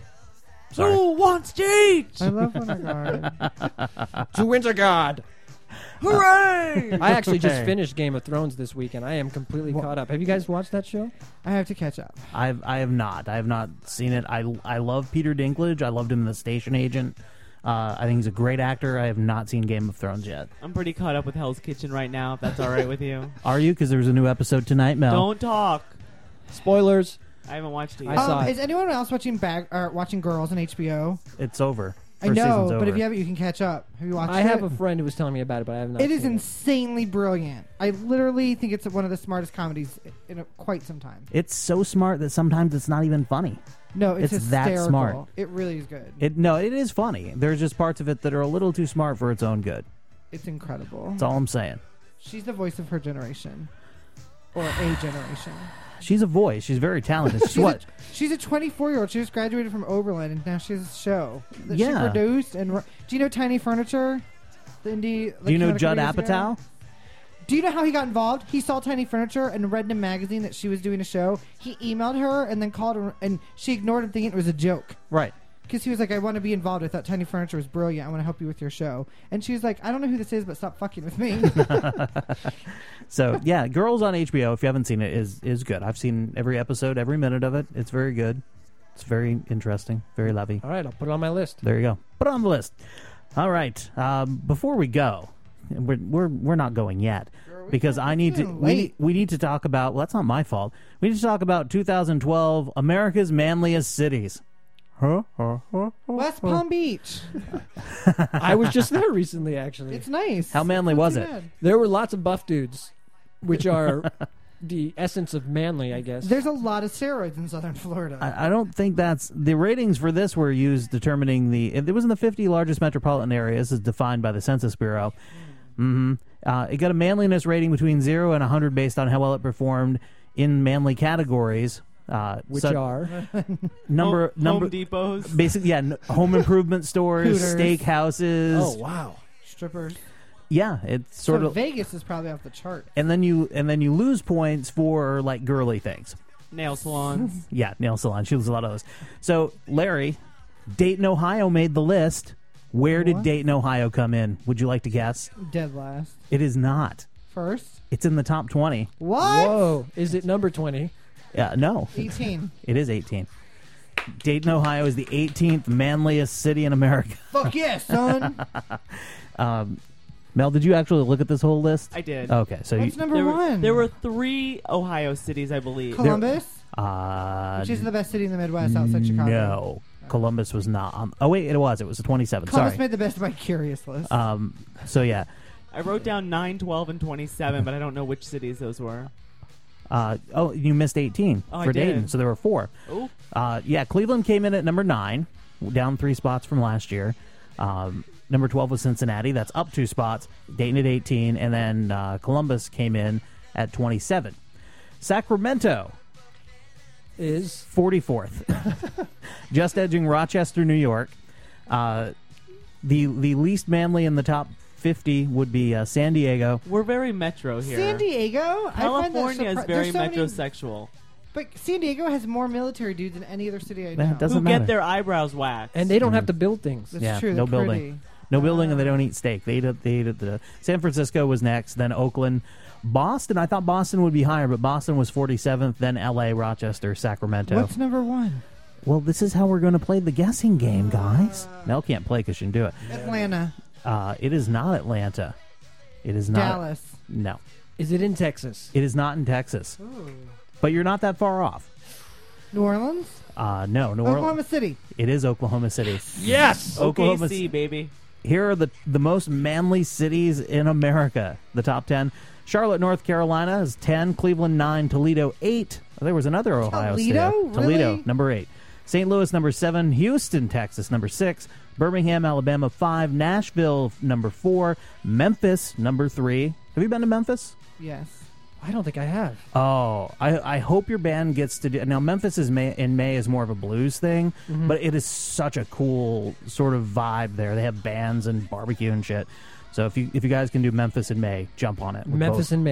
Sorry. Who wants to eat? I love Winter Guard. To Winter God. Hooray! I actually just Hey. finished Game of Thrones this week, and I am completely Wha- caught up. Have you guys watched that show? I have to catch up. I've I have not. I have not seen it. I I love Peter Dinklage. I loved him in The Station Agent. Uh, I think he's a great actor. I have not seen Game of Thrones yet. I'm pretty caught up with Hell's Kitchen right now, if that's all right with you. Are you? Because there's a new episode tonight, Mel. Don't talk. Spoilers. I haven't watched it I yet. saw Um, it. is anyone else watching bag or watching Girls on H B O? It's over. I First know, season's but over. if you haven't, you can catch up. Have you watched I it? have a friend who was telling me about it, but I have not. It is seen insanely brilliant. I literally think it's one of the smartest comedies in a, quite some time. It's so smart that sometimes it's not even funny. No, it's, It's that hysterical. smart. It really is good. It no, it is funny. There's just parts of it that are a little too smart for its own good. It's incredible. That's all I'm saying. She's the voice of her generation, or a generation. She's a voice. She's very talented. She's She's what? A, she's a twenty-four year old. She just graduated from Oberlin, and now she has a show that Yeah. she produced. And ru- do you know Tiny Furniture? The indie. Do you know like, Judd couple years ago? Apatow? Do you know how he got involved? He saw Tiny Furniture and read in a magazine that she was doing a show. He emailed her and then called her, and she ignored him, thinking it was a joke. Right. Because he was like, I want to be involved. I thought Tiny Furniture was brilliant. I want to help you with your show. And she was like, I don't know who this is, but stop fucking with me. So yeah, Girls on H B O. If you haven't seen it, is is good. I've seen every episode, every minute of it. It's very good. It's very interesting, very lovely. All right, I'll put it on my list. There you go. Put it on the list. All right. Um, before we go, we're we're we're not going yet because I need to. getting We late. we need to talk about. Well, that's not my fault. We need to talk about two thousand twelve America's manliest cities. Huh? Huh? Huh? West Palm Beach. I was just there recently, actually. It's nice. How manly Not was too it? bad. There were lots of buff dudes, which are the essence of manly, I guess. There's a lot of steroids in southern Florida. I, I don't think that's the ratings for this were used determining the. It was in the fifty largest metropolitan areas, as defined by the Census Bureau. Mm-hmm. Uh, it got a manliness rating between zero and one hundred based on how well it performed in manly categories. Uh, which so- are number Home, number Home Depots. basically yeah, n- home improvement stores, Hooters. steakhouses. oh wow. Strippers. Yeah, it's sort so of. Vegas is probably off the chart. And then you and then you lose points for like girly things. Nail salons. Yeah, nail salon. She loses a lot of those. So Larry, Dayton, Ohio made the list. Where did What? Dayton, Ohio come in? Would you like to guess? Dead last. It is not. First. It's in the top twenty. What? Whoa. Is it number twenty? Yeah, no. eighteen. It is eighteen. Dayton, Ohio is the eighteenth manliest city in America. Fuck yeah, son. Um, Mel, did you actually look at this whole list? I did. Okay, so What's you, number There were, one? there were three Ohio cities, I believe. Columbus, uh, which is the best city in the Midwest outside Chicago. no, Columbus was not. On, oh wait, it was. It was the twenty-seventh. Columbus Sorry. made the best by Curious list. Um, so yeah, I wrote down nine, twelve, and twenty-seven, but I don't know which cities those were. Uh, oh, you missed eighteen Oh, I for Dayton, did. so there were four. Oh, Uh, yeah, Cleveland came in at number nine, down three spots from last year. Um, number twelve was Cincinnati. That's up two spots. Dayton at eighteen, and then uh, Columbus came in at twenty-seven. Sacramento Is forty-fourth, just edging Rochester, New York. Uh, the the least manly in the top fifty would be uh, San Diego. we're very metro here. San Diego, I find that California is surpri- very there's so many- metrosexual. But San Diego has more military dudes than any other city I Yeah, know. it doesn't Who matter. get their eyebrows waxed. and they don't have to build things. That's Yeah, true. no they're building. pretty. No building, and they don't eat steak. They eat at, they eat at the San Francisco was next, then Oakland, Boston. I thought Boston would be higher, but Boston was forty-seventh, then L A, Rochester, Sacramento. What's number one? Well, this is how we're going to play the guessing game, guys. Mel can't play because she can do it. Atlanta, Uh, it is not Atlanta. It is not. Dallas. No, Is it in Texas? it is not in Texas. But you're not that far off. New Orleans, Uh, no, New Oklahoma Orleans. City. It is Oklahoma City. Yes. Oklahoma O K C, baby. Here are the the most manly cities in America. The top ten: Charlotte, North Carolina is ten, Cleveland nine, Toledo eight. Oh, there was another Ohio Toledo? state. Toledo Really? number eight, Saint Louis number seven, Houston, Texas number six, Birmingham, Alabama five, Nashville number four, Memphis number three. Have you been to Memphis? Yes. I don't think I have. Oh, I, I hope your band gets to do. Now, Memphis is May, in May is more of a blues thing, Mm-hmm. but it is such a cool sort of vibe there. They have bands and barbecue and shit. So if you if you guys can do Memphis in May, jump on it. We're Memphis both, in May.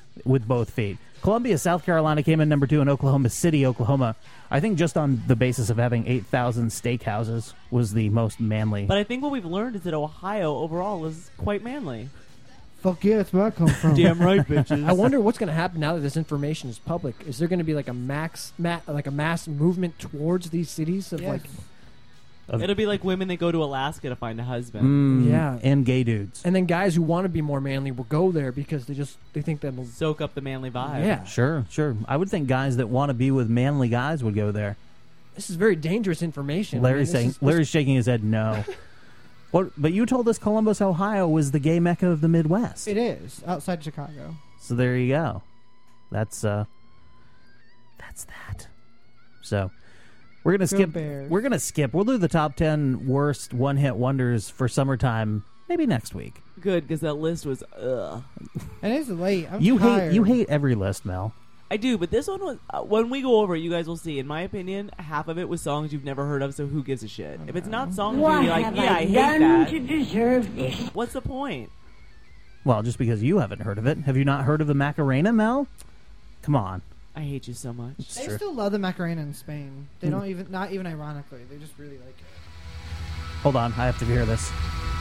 with both feet. Columbia, South Carolina came in number two, and Oklahoma City, Oklahoma, I think just on the basis of having eight thousand steakhouses, was the most manly. But I think what we've learned is that Ohio overall is quite manly. Fuck yeah, that's where I come from. Damn right, bitches. I wonder what's going to happen now that this information is public. Is there going to be like a max, ma- like a mass movement towards these cities of Yes. like, Of- It'll be like women that go to Alaska to find a husband. Mm, Yeah. and gay dudes. and then guys who want to be more manly will go there because they just they think that'll. Soak up the manly vibe. Yeah, Sure, sure. I would think guys that want to be with manly guys would go there. this is very dangerous information. Larry's I mean, saying, this is- Larry's shaking his head no. What? But you told us Columbus, Ohio, was the gay mecca of the Midwest. It is outside Chicago. So there you go. That's uh, that's that. So we're gonna Go skip. Bears. We're gonna skip. We'll do the top ten worst one-hit wonders for summertime maybe next week. Good, because that list was ugh. And it's late. I'm you tired. hate you hate every list, Mel. I do, but this one was. Uh, when we go over it, you guys will see. In my opinion, half of it was songs you've never heard of, so who gives a shit? If it's not songs What you'll be like, have yeah, I, I hate done that. to deserve this? What's the point? Well, just because you haven't heard of it, have you not heard of the Macarena, Mel? Come on. I hate you so much. It's They true. still love the Macarena in Spain. They Mm. don't even, not even ironically, they just really like it. Hold on, I have to hear this.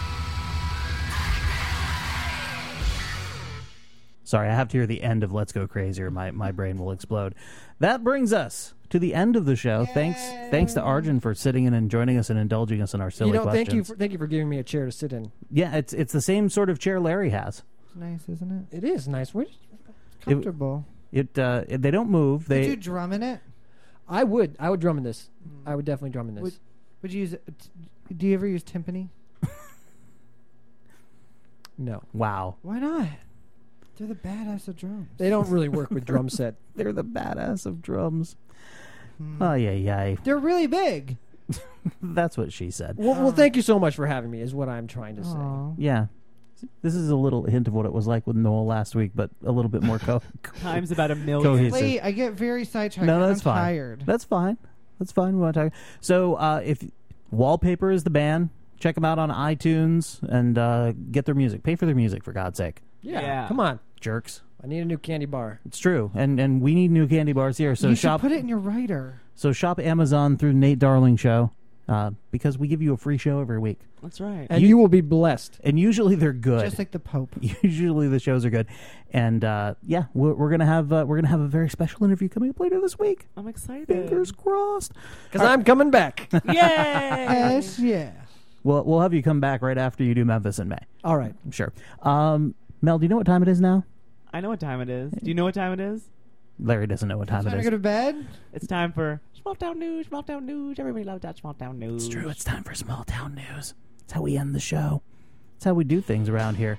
Sorry, I have to hear the end of Let's Go Crazy or my, my brain will explode. That brings us to the end of the show. Thanks thanks to Arjun for sitting in and joining us and indulging us in our silly you know, questions. thank you for thank you for giving me a chair to sit in. Yeah, it's it's the same sort of chair Larry has. It's nice, isn't it? It is nice. Where, Comfortable. It uh, it- they don't move. Did They you drum in it? I would I would drum in this. I would definitely drum in this. Would, would you use it? t- Do you ever use timpani? no, wow. Why not? They're the badass of drums. they don't really work with drum set. They're the badass of drums. Hmm. Oh yeah, yeah. They're really big. That's what she said. Well, well, thank you so much for having me. Is what I'm trying to say. Aw. Yeah. This is a little hint of what it was like with Noel last week, but a little bit more co- Times about a million. cohesive. Wait, I get very sidetracked. No, and that's I'm fine. tired. That's fine. That's fine. We want to talk. So, uh, if Wallpaper is the band, check them out on iTunes and uh, get their music. Pay for their music, for God's sake, Yeah, Yeah. come on. jerks. I need a new candy bar. It's true, and and we need new candy bars here. So you shop. should put it in your writer. So shop Amazon through Nate Darling Show, uh, because we give you a free show every week, That's right. And you, will be blessed. and usually they're good. Just like the Pope. Usually the shows are good, and uh, yeah, we're, we're gonna have uh, we're gonna have a very special interview coming up later this week. I'm excited. Fingers crossed. Because I'm coming back. Yay! Yes, yeah. We'll we'll have you come back right after you do Memphis in May. All right. I'm sure. Um, Mel, do you know what time it is now? I know what time it is. Do you know what time it is? Larry doesn't know what time Time it to is. go to bed. It's time for small town news. Small town news. Everybody loves that small town news. It's true. It's time for small town news. It's how we end the show. It's how we do things around here.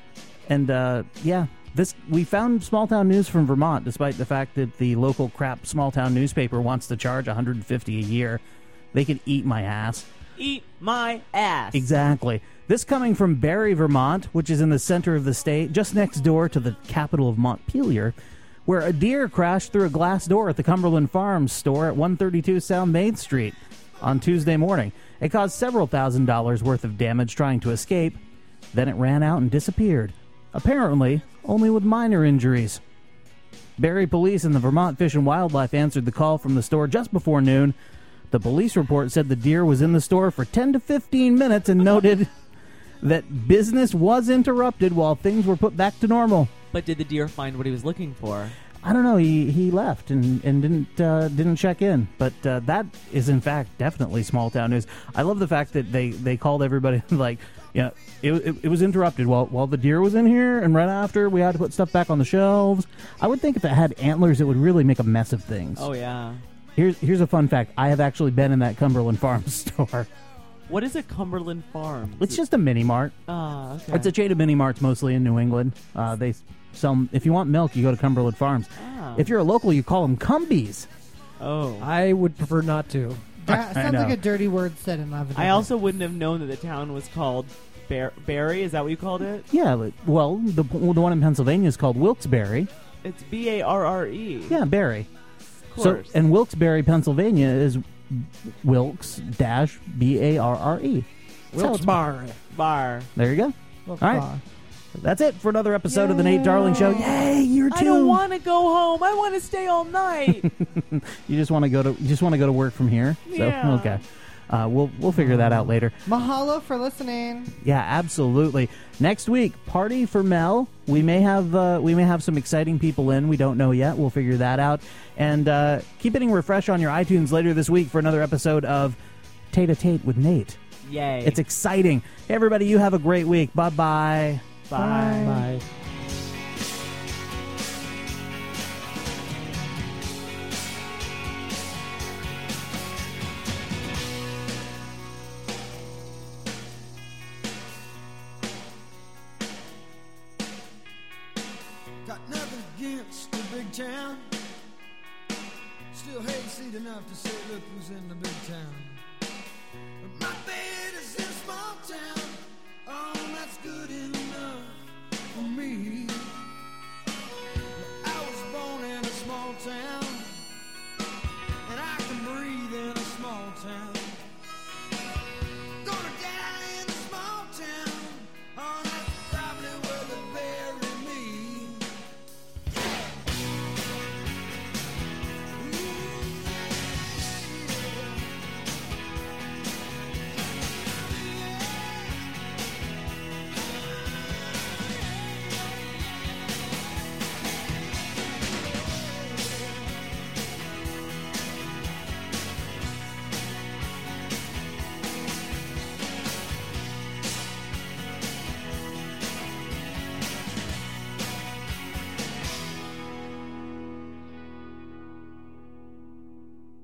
And uh, yeah, this we found small town news from Vermont, despite the fact that the local crap small town newspaper wants to charge one hundred fifty dollars a year. They can eat my ass. Eat my ass. Exactly. This coming from Barrie, Vermont, which is in the center of the state, just next door to the capital of Montpelier, where a deer crashed through a glass door at the Cumberland Farms store at one thirty-two South Main Street on Tuesday morning. It caused several thousand dollars worth of damage trying to escape. Then it ran out and disappeared. Apparently, only with minor injuries. Barrie police and the Vermont Fish and Wildlife answered the call from the store just before noon. The police report said the deer was in the store for ten to fifteen minutes and noted that business was interrupted while things were put back to normal. But did the deer find what he was looking for? I don't know. He he left and and didn't uh, didn't check in. But uh, that is in fact definitely small town news. I love the fact that they, they called everybody like, yeah, it, it it was interrupted while while the deer was in here, and right after we had to put stuff back on the shelves. I would think if it had antlers, it would really make a mess of things. Oh yeah. Here's here's a fun fact. I have actually been in that Cumberland Farms store. What is a Cumberland Farm? It's just a mini mart. Ah, okay. It's a chain of mini marts, mostly in New England. Uh, they sell. If you want milk, you go to Cumberland Farms. Ah. If you're a local, you call them Cumbies. Oh. I would prefer not to. That I sounds know. like a dirty word said in Lavender. I also wouldn't have known that the town was called Bar- Barrie. Is that what you called it? Yeah, but- well, the the one in Pennsylvania is called Wilkes-Barre. It's B A R R E. Yeah, Barrie. Of So, course. and Wilkes-Barre, Pennsylvania, is Wilkes dash B A R R E. Wilkes Bar. Bar. There you go. Well, All right. fuck. That's it for another episode of the Nate Darling Show. Yay, year two. I don't want to go home. I want to stay all night. You just want to go to you just want to go to work from here. So Yeah. okay. Uh, we'll we'll figure that out later. Mahalo for listening. Yeah, absolutely. Next week, party for Mel. We may have uh, we may have some exciting people in. We don't know yet. We'll figure that out. And uh, keep hitting refresh on your iTunes later this week for another episode of Tate a Tate with Nate. Yay. It's exciting. Hey, everybody, you have a great week. Bye-bye. Bye. Bye. Got nothing against the big town. Still hayseed enough to say, look who's in the big town. But my